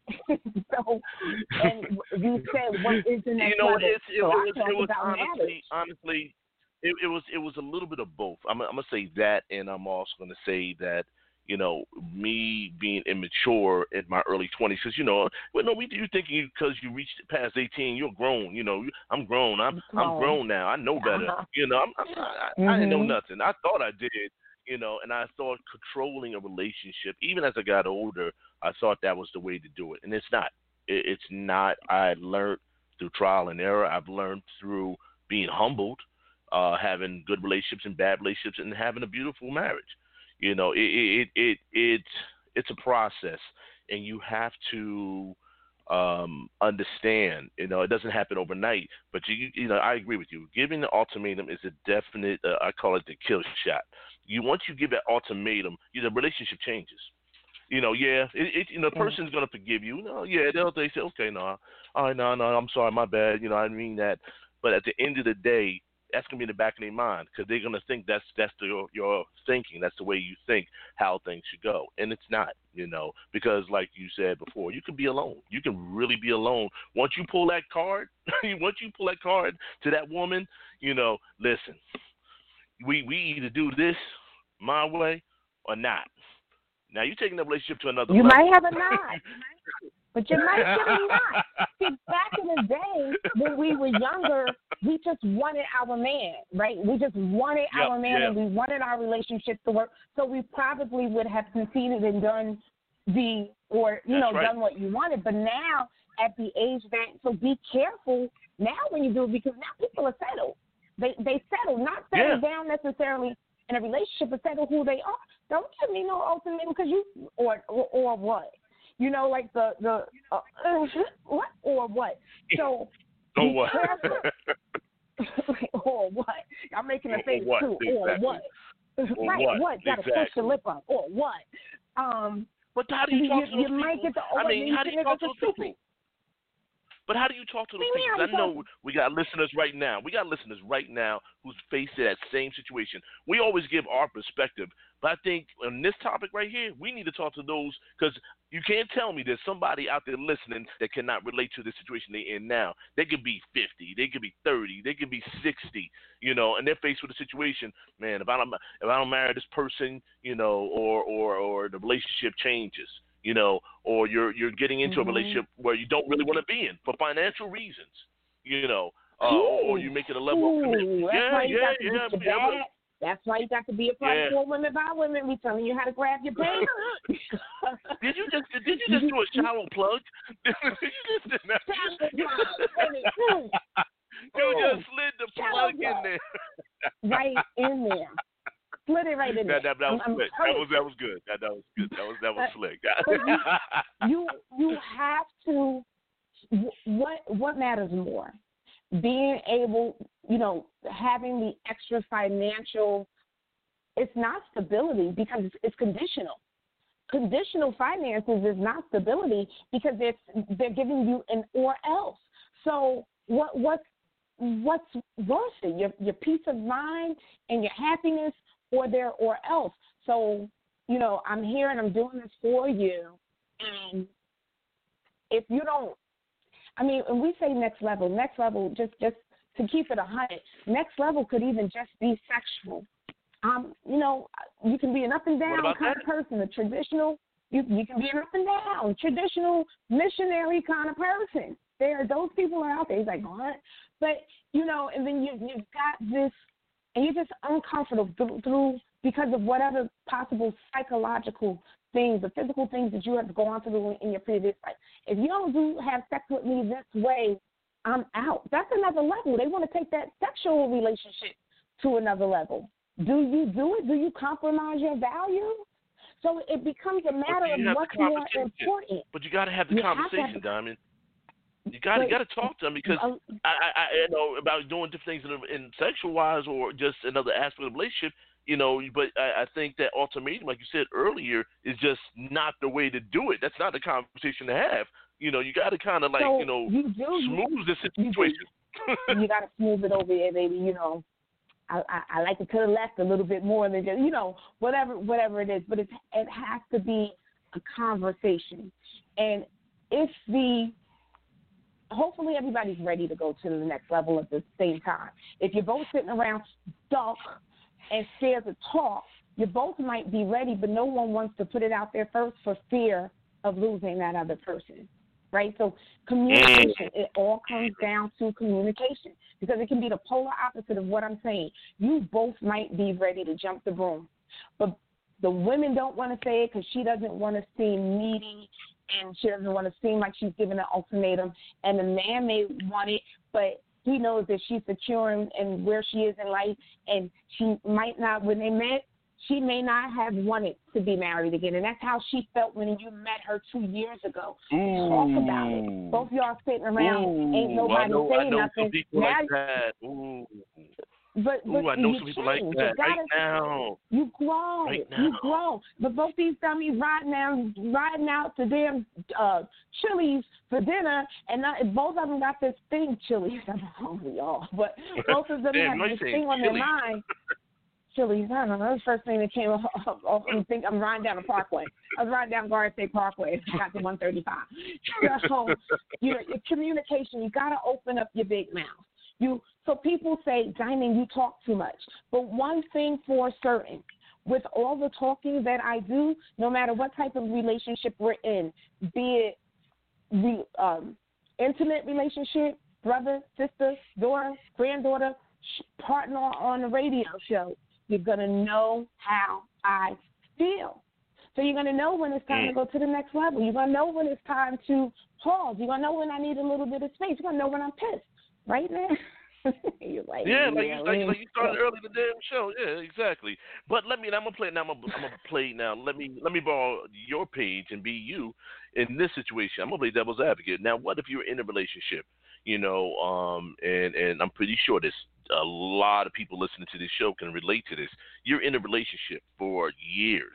And you said what is the next level? It was honestly, it was a little bit of both. I'm gonna say that, and I'm also gonna say that. Me being immature in my early 20s, because you thinking because you reached past 18, you're grown. I'm grown. I'm grown now. I know better. I didn't know nothing. I thought I did. And I thought controlling a relationship, even as I got older, I thought that was the way to do it, and it's not. It's not. I learned through trial and error. I've learned through being humbled, having good relationships and bad relationships, and having a beautiful marriage. It's a process, and you have to understand. It doesn't happen overnight. But I agree with you. Giving the ultimatum is a definite. I call it the kill shot. Once you give that ultimatum, the relationship changes. The person's gonna forgive you. They say, okay, no, all right, no, I'm sorry, my bad. I didn't mean that. But at the end of the day, that's going to be in the back of their mind because they're going to think that's your thinking. That's the way you think how things should go. And it's not, because like you said before, you can be alone. You can really be alone. Once you pull that card, to that woman, listen, we either do this my way or not. Now, you're taking the relationship to another level. You might have a knot. But you might get a knot. See, back in the day, when we were younger, we just wanted our man, right? We just wanted our man, and we wanted our relationship to work. So we probably would have conceded and done done what you wanted. But now, at the age that, so be careful now when you do it, because now people are settled. They settle, not settle down necessarily in a relationship, but settle who they are. Don't give me no ultimatum because or what? Like what or what? So or what? Or what? I'm making a face too. Exactly. Or what? Or what? Got to push the lip up. Or what? But how do you talk to those people? Might get the how do you talk to those people? But how do you talk to those people? I know we got listeners right now. Who's facing that same situation. We always give our perspective, but I think on this topic right here, we need to talk to those, because you can't tell me there's somebody out there listening that cannot relate to the situation they're in now. They could be 50, they could be 30, they could be 60, and they're faced with a situation. Man, if I don't marry this person, or the relationship changes. Or you're getting into a relationship where you don't really want to be in for financial reasons, or you make it a level of commitment. That's why you got to be a part of women by women. We telling you how to grab your baby. Did you just do a shallow plug? You just slid the plug in there. Right in there. Slid it right in there. That was good. That was good. That was slick. You have to. What matters more? Being able, having the extra financial. It's not stability because it's conditional. Conditional finances is not stability because they're giving you an or else. So what's worse? Your peace of mind and your happiness, or there or else. So, I'm here and I'm doing this for you. And if you don't, when we say next level, just to keep it 100, next level could even just be sexual. You can be an up and down kind of person, a traditional, you can be an up and down, traditional missionary kind of person. those people are out there. He's like, what? But, and then you've got this, and you're just uncomfortable through because of whatever possible psychological things, the physical things that you have gone through in your previous life. If you don't have sex with me this way, I'm out. That's another level. They want to take that sexual relationship to another level. Do you do it? Do you compromise your value? So it becomes a matter of what's more important. But you got to have the conversation, Diamond. You got to talk to them because I about doing different things in sexual wise or just another aspect of the relationship. But I think that ultimatum, like you said earlier, is just not the way to do it. That's not the conversation to have. You got to kind of smooth the situation. You got to smooth it over there, baby. I like it to the left a little bit more than just, whatever it is. But it has to be a conversation. And hopefully everybody's ready to go to the next level at the same time. If you're both sitting around stuck and scared to talk, you both might be ready, but no one wants to put it out there first for fear of losing that other person, right? So communication, it all comes down to communication because it can be the polar opposite of what I'm saying. You both might be ready to jump the broom, but the women don't want to say it because she doesn't want to seem needy and she doesn't want to seem like she's giving an ultimatum, and the man may want it, but he knows that she's secure in where she is in life, and she might not, when they met, she may not have wanted to be married again. And that's how she felt when you met her 2 years ago. Ooh. Talk about it. Both y'all sitting around, ain't nobody saying nothing. Some people now, like that. Ooh. But I know some people like that right now. You grown. Right now. You grown. But both these dummies riding out to damn Chili's for dinner, and both of them got this thing, Chili's. I'm hungry, y'all. But both of them have this thing on their mind. Chili's, I don't know. That's the first thing that came off. I'm riding down the Parkway. I was riding down Garden State Parkway. I got to 135. So, your communication, you got to open up your big mouth. So people say, Diamond, you talk too much. But one thing for certain, with all the talking that I do, no matter what type of relationship we're in, be it intimate relationship, brother, sister, daughter, granddaughter, partner on the radio show, you're going to know how I feel. So you're going to know when it's time to go to the next level. You're going to know when it's time to pause. You're going to know when I need a little bit of space. You're going to know when I'm pissed. Right, man? You're like, like you started early the damn show. Yeah, exactly. But I'm gonna play it now. I'm gonna play now. Let me borrow your page and be you in this situation. I'm gonna play devil's advocate. Now, what if you're in a relationship? And I'm pretty sure this a lot of people listening to this show can relate to this. You're in a relationship for years,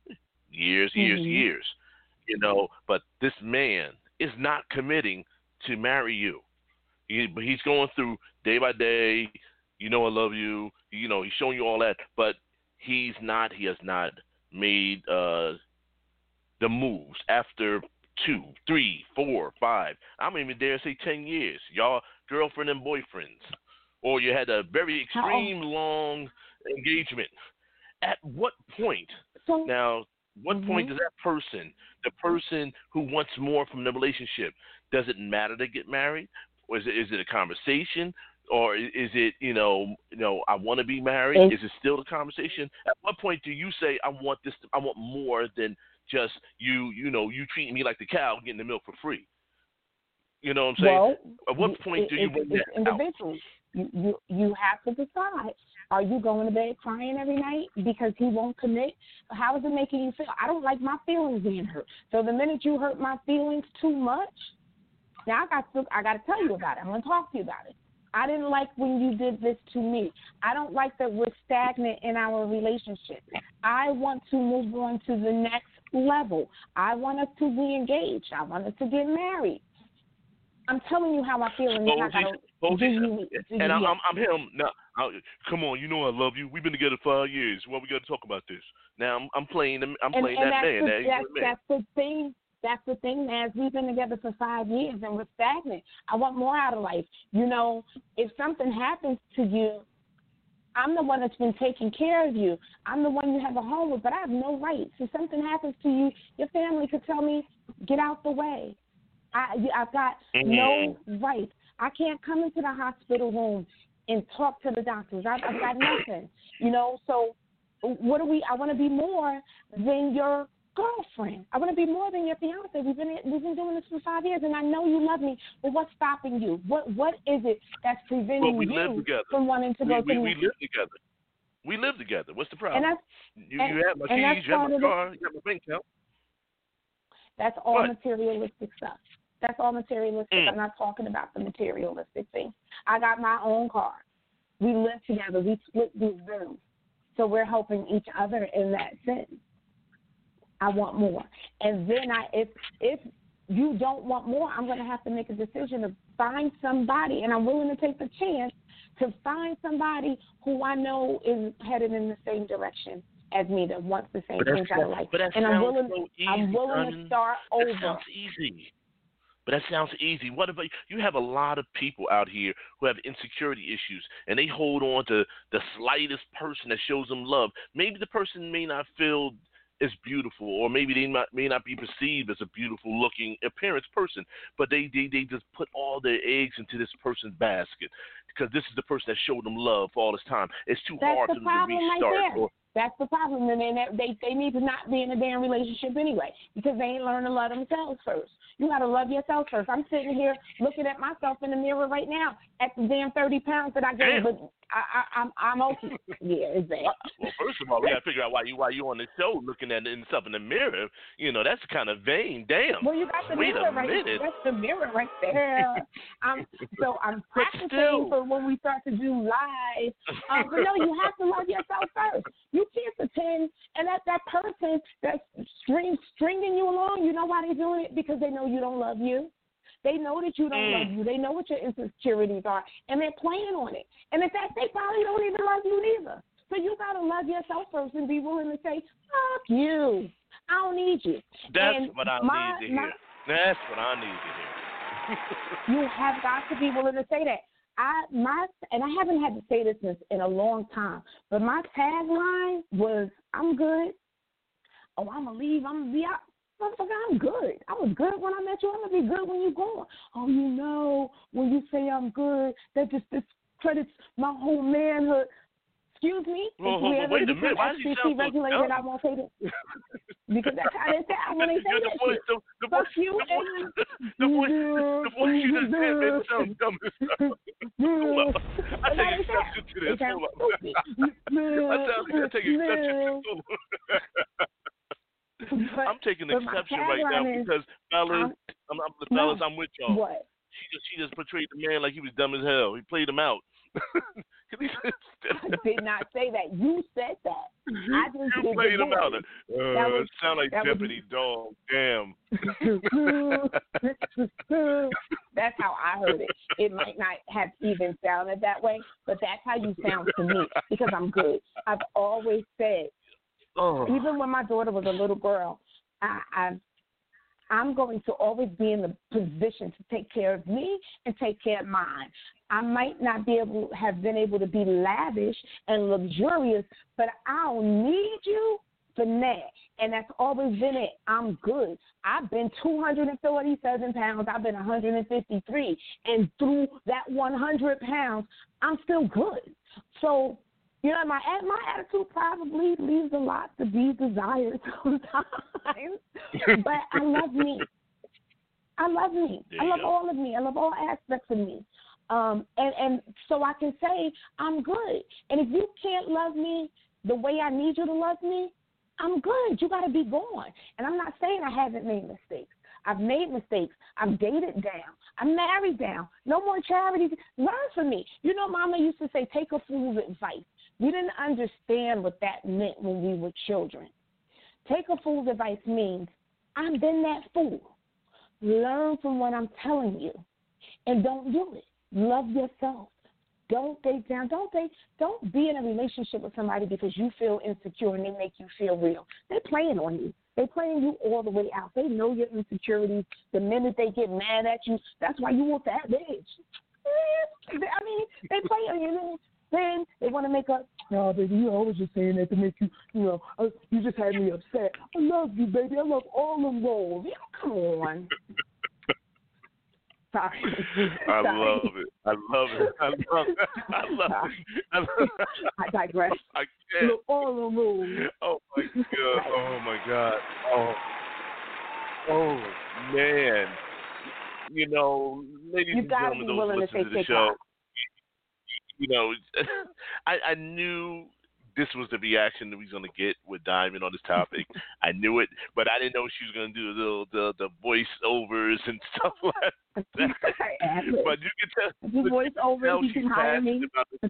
but this man is not committing to marry you. He's going through day by day, I love you, he's showing you all that, but he has not made the moves after 2, 3, 4, 5, I don't even dare say 10 years, y'all girlfriend and boyfriends, or you had a very extreme long engagement. At what point, point does that person, the person who wants more from the relationship, does it matter to get married? Or is it a conversation, or is it I want to be married? Is it still the conversation? At what point do you say I want this? I want more than just you treating me like the cow getting the milk for free? You know what I'm saying? Well, at what point do you want that? Individuals. You have to decide. Are you going to bed crying every night because he won't commit? How is it making you feel? I don't like my feelings being hurt. So the minute you hurt my feelings too much. Now, I got to tell you about it. I'm going to talk to you about it. I didn't like when you did this to me. I don't like that we're stagnant in our relationship. I want to move on to the next level. I want us to re-engage. I want us to get married. I'm telling you how I feel. And I'm him. Now, come on, I love you. We've been together 5 years. Well, we got to talk about this. Now, I'm playing that man. That's the thing. That's the thing, Naz. We've been together for 5 years, and we're stagnant. I want more out of life. If something happens to you, I'm the one that's been taking care of you. I'm the one you have a home with, but I have no rights. If something happens to you, your family could tell me, get out the way. I've got no rights. I can't come into the hospital room and talk to the doctors. I've got nothing, So what I want to be more than your girlfriend. I want to be more than your fiance. We've been doing this for 5 years, and I know you love me. But what's stopping you? What is it that's preventing you from wanting to go to we live together. We live together. What's the problem? You have my keys, you have my car, you have my bank account. That's all materialistic stuff. That's all materialistic. I'm not talking about the materialistic thing. I got my own car. We live together. We split these bills. So we're helping each other in that sense. I want more. And then if you don't want more, I'm going to have to make a decision to find somebody, and I'm willing to take the chance to find somebody who I know is headed in the same direction as me, that wants the same things out of life. And I'm willing to start over. That sounds easy. But that sounds easy. What about you? Have a lot of people out here who have insecurity issues, and they hold on to the slightest person that shows them love. Maybe the person may not feel as beautiful, or maybe they may not be perceived as a beautiful looking appearance person, but they just put all their eggs into this person's basket because this is the person that showed them love for all this time. It's too hard for them to restart. That's the problem. And they need to not be in a damn relationship anyway, because they ain't learned to love themselves first. You got to love yourself first. I'm sitting here looking at myself in the mirror right now at the damn 30 pounds that I gained, but I'm okay. Yeah, it's bad. Well, first of all, we got to figure out why you on the show looking at yourself in the mirror. That's kind of vain. Damn. Well, you got the mirror right there. That's the mirror right there. I'm practicing for when we start to do live. But no, you have to love yourself first. You can't pretend, and that person that's stringing you along, you know why they're doing it? Because they know you don't love you. They know that you don't love you. They know what your insecurities are, and they're playing on it. And in fact, they probably don't even love you neither. So you got to love yourself first and be willing to say, fuck you. I don't need you. That's what I need to hear. That's what I need to hear. You have got to be willing to say that. And I haven't had to say this in a long time, but my tagline was, I'm good. Oh, I'm going to leave. I'm going to be out. Motherfucker, I'm good. I was good when I met you. I'm going to be good when you're gone. Oh, when you say I'm good, that just discredits my whole manhood. Excuse me? Well, wait a minute. Why did you sound regulated, I won't say that. Because that's how they sound when they say that shit. Fuck you. The voice you just said, man, sounds dumb as hell. I take exception to this. I take exception to this. I'm taking exception right now because, fellas, I'm with y'all. What? She just portrayed the man like he was dumb as hell. He played him out. I did not say that. You said that. I just you played him out. It sound like Deputy Dog. Damn. That's how I heard it. It might not have even sounded that way, but that's how you sound to me because I'm good. I've always said, even when my daughter was a little girl, I'm going to always be in the position to take care of me and take care of mine. I might not have been able to be lavish and luxurious, but I don't need you for that. And that's always been it. I'm good. I've been 237 pounds. I've been 153. And through that 100 pounds, I'm still good. So, my attitude probably leaves a lot to be desired sometimes. But I love me. I love all of me. I love all aspects of me. And so I can say I'm good. And if you can't love me the way I need you to love me, I'm good. You got to be gone. And I'm not saying I haven't made mistakes. I've made mistakes. I've dated down. I'm married down. No more charities. Learn from me. Mama used to say, take a fool's advice. We didn't understand what that meant when we were children. Take a fool's advice means I've been that fool. Learn from what I'm telling you, and don't do it. Love yourself. Don't date down. Don't be in a relationship with somebody because you feel insecure and they make you feel real. They're playing on you. They're playing you all the way out. They know your insecurities. The minute they get mad at you, that's why you want that bitch. I mean, they play on you. Then they want to make up. No, baby, you always just saying that to make you, you just had me upset. I love you, baby. I love all them roles. Come on. Sorry. I love it. I digress. I can't. All the rules. Oh my God. Oh man. You know, ladies and gentlemen, those listening to the show, I knew this was the reaction that we was going to get with Diamond on this topic. I knew it, but I didn't know she was going to do the voiceovers and stuff like that. But you can tell. The voiceovers, you can hire me.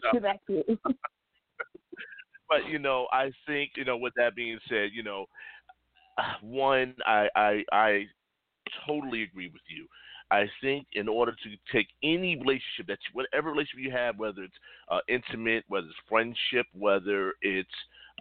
But I think with that being said, one, I totally agree with you. I think in order to take any relationship whatever relationship you have, whether it's intimate, whether it's friendship, whether it's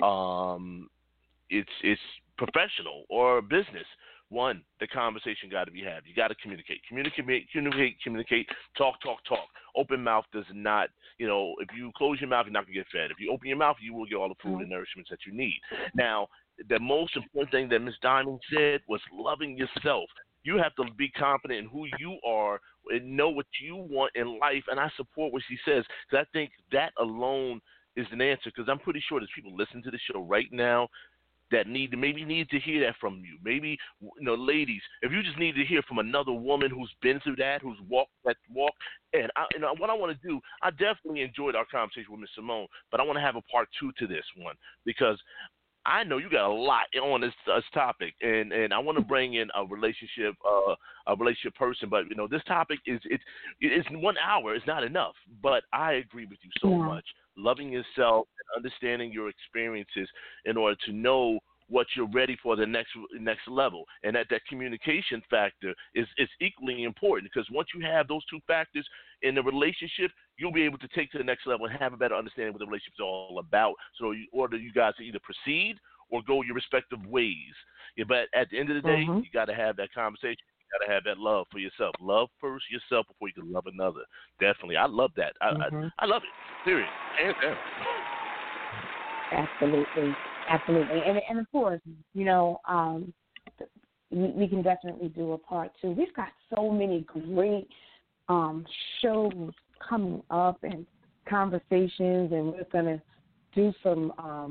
professional or business, one, the conversation got to be had. You got to communicate. Talk. Open mouth does not, if you close your mouth, you're not going to get fed. If you open your mouth, you will get all the food and nourishment that you need. Now, the most important thing that Ms. Diamond said was loving yourself. You have to be confident in who you are and know what you want in life. And I support what she says, because I think that alone is an answer. Because I'm pretty sure there's people listening to the show right now that need to hear that from you. Maybe, ladies, if you just need to hear from another woman who's been through that, who's walked that walk. And what I want to do, I definitely enjoyed our conversation with Ms. Simone, but I want to have a part 2 to this one, because I know you got a lot on this topic, and I want to bring in a relationship person. But this topic it's 1 hour. It's not enough. But I agree with you so much. Loving yourself and understanding your experiences in order to know what you're ready for the next level, and that communication factor is equally important, because once you have those 2 factors in the relationship, you'll be able to take to the next level and have a better understanding what the relationship is all about. So you guys to either proceed or go your respective ways. Yeah, but at the end of the day, you got to have that conversation. You got to have that love for yourself. Love first yourself before you can love another. Definitely, I love that. I love it. Period. Hands down. Absolutely. And of course, we can definitely do a part 2. We've got so many great shows coming up and conversations, and we're going to do some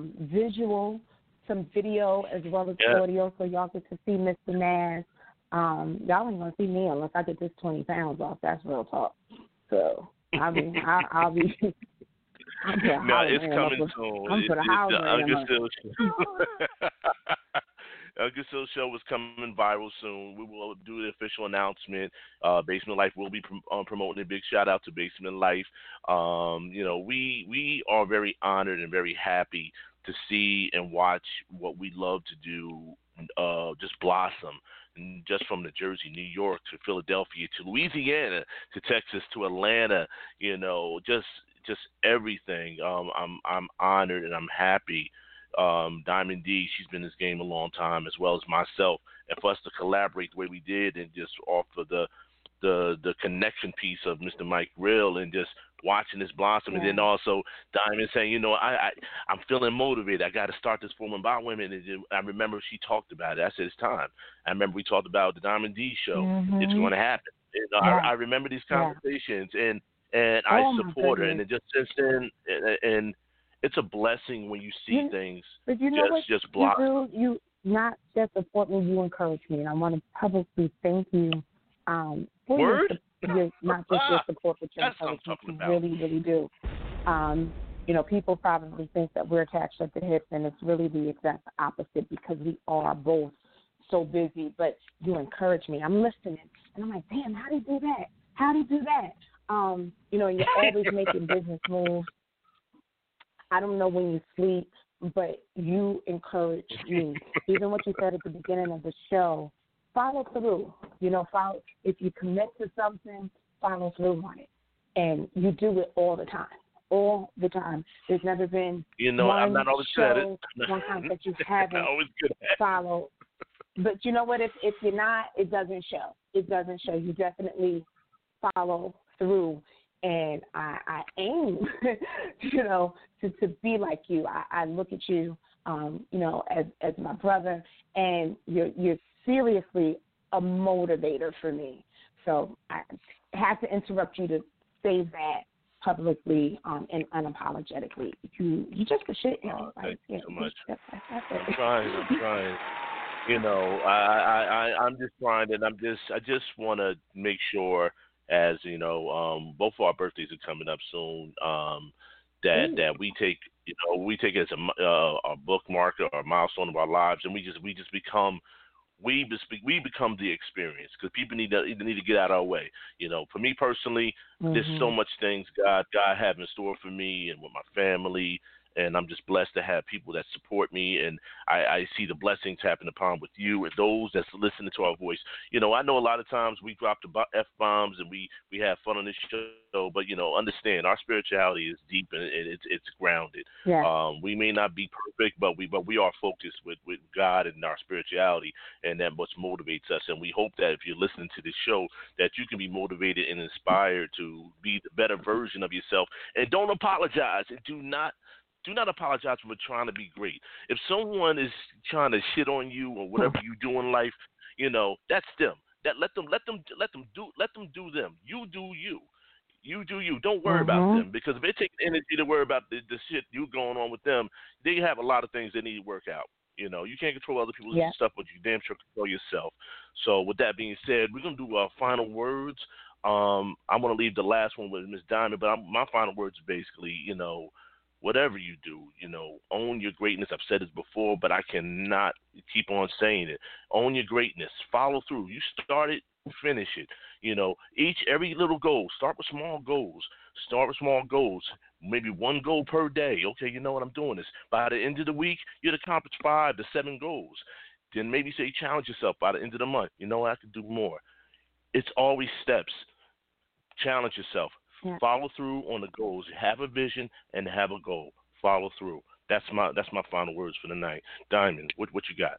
video as well as audio, so y'all get to see Mr. Naz. Y'all ain't going to see me unless I get this 20 pounds off. That's real talk. So, I'll be... No, it's coming soon. Good Still Show is coming viral soon. We will do the official announcement. Basement Life will be promoting it. Big shout out to Basement Life. We are very honored and very happy to see and watch what we love to do just blossom. And just from New Jersey, New York to Philadelphia to Louisiana to Texas to Atlanta, just everything. I'm honored and I'm happy. Diamond D, she's been in this game a long time, as well as myself, and for us to collaborate the way we did, and just offer the connection piece of Mr. Mike Real, and just watching this blossom, and then also Diamond saying, I'm feeling motivated. I got to start this for Women by Women. And I remember she talked about it. I said it's time. I remember we talked about the Diamond D show. It's going to happen. I remember these conversations, and I support her, and it just since then, and it's a blessing when you see things just blossom. You not just support me, you encourage me, and I want to publicly thank you for not just your support, but your encouragement. You really, really do. People probably think that we're attached at the hip, and it's really the exact opposite, because we are both so busy. But you encourage me. I'm listening, and I'm like, damn, how do you do that? How do you do that? You're always making business moves. I don't know when you sleep, but you encourage me. Even what you said at the beginning of the show, follow through. If you commit to something, follow through on it. And you do it all the time. All the time. There's never been one I'm not always show, good at it. one time that you haven't followed. But you know what? If you're not, it doesn't show. It doesn't show. You definitely follow through. And I aim, to be like you. I look at you, as my brother, and you're seriously a motivator for me. So have to interrupt you to say that publicly and unapologetically. You just the shit, y'all. Thank you so much. That's I'm trying. You know, I'm just trying, and I just want to make sure, as you know, both of our birthdays are coming up soon. That we take it as a bookmark or a milestone of our lives, and we just become. We become the experience, because people need to get out of our way. You know, for me personally, there's so much things God have in store for me and with my family, and I'm just blessed to have people that support me, and I see the blessings happen upon with you and those that's listening to our voice. You know, I know a lot of times we drop the F-bombs and we have fun on this show, but, you know, understand our spirituality is deep and it's grounded. Yeah. We may not be perfect, but we are focused with God and our spirituality, and that what motivates us. And we hope that if you're listening to this show, that you can be motivated and inspired to be the better version of yourself. And don't apologize, and do not apologize for trying to be great. If someone is trying to shit on you or whatever you do in life, you know, that's them. Let them do them. You do you. You do you. Don't worry about them, because if they take energy to worry about the shit you going on with them, they have a lot of things they need to work out. You know, you can't control other people's stuff, but you damn sure control yourself. So with that being said, we're gonna do our final words. I'm gonna leave the last one with Ms. Diamond, but my final words are basically, you know, whatever you do, you know, own your greatness. I've said this before, but I cannot keep on saying it. Own your greatness. Follow through. You start it, finish it. You know, every little goal. Start with small goals. Maybe one goal per day. Okay, you know what, I'm doing this. By the end of the week, you'd accomplish 5 to 7 goals. Then maybe say challenge yourself by the end of the month. You know what, I could do more. It's always steps. Challenge yourself. Yeah. Follow through on the goals. Have a vision and have a goal. Follow through. That's my final words for the night. Diamond, what you got?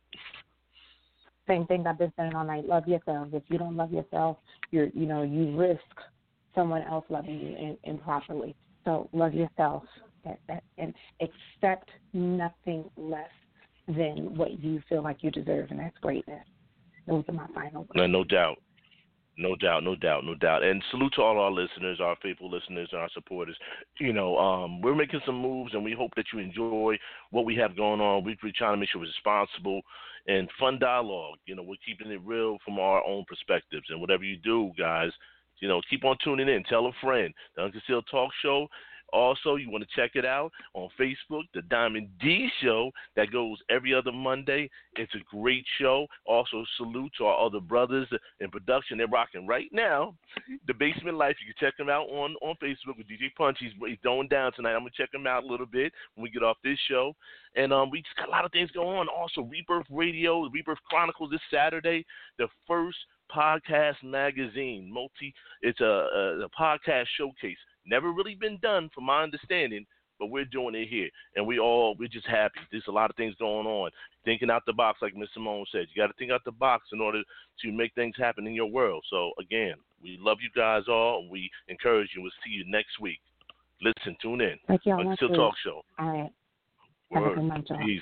Same thing I've been saying all night. Love yourself. If you don't love yourself, you risk someone else loving you improperly. So love yourself and accept nothing less than what you feel like you deserve, and that's greatness. Those are my final words. No doubt. No doubt. And salute to all our listeners, our faithful listeners, and our supporters. You know, we're making some moves, and we hope that you enjoy what we have going on. We're trying to make sure it's responsible and fun dialogue. You know, we're keeping it real from our own perspectives. And whatever you do, guys, you know, keep on tuning in. Tell a friend. The Unconcealed Talk Show. Also, you want to check it out on Facebook, The Diamond D Show, that goes every other Monday. It's a great show. Also, salute to our other brothers in production. They're rocking right now. The Basement Life, you can check them out on Facebook with DJ Punch. He's going down tonight. I'm going to check him out a little bit when we get off this show. And we just got a lot of things going on. Also, Rebirth Radio, Rebirth Chronicles this Saturday, the first podcast magazine. It's a podcast showcase. Never really been done, from my understanding, but we're doing it here, and we're just happy. There's a lot of things going on. Thinking out the box, like Ms. Simone said. You got to think out the box in order to make things happen in your world. So, again, we love you guys all, and we encourage you. We'll see you next week. Listen, tune in. Thank you. Until Talk Show. All right. Have a good night, y'all. Peace.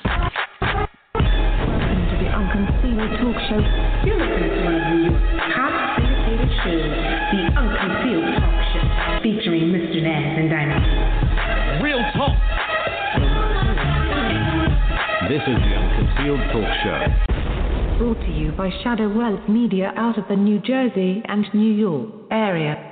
Welcome to the Unconcealed Talk Show. You're listening to one of New York's top syndicated shows, The Unconcealed Talk Show, featuring Mr. Naz and Dynamite. Real talk. This is the Unconcealed Talk Show. Brought to you by Shadow Wealth Media out of the New Jersey and New York area.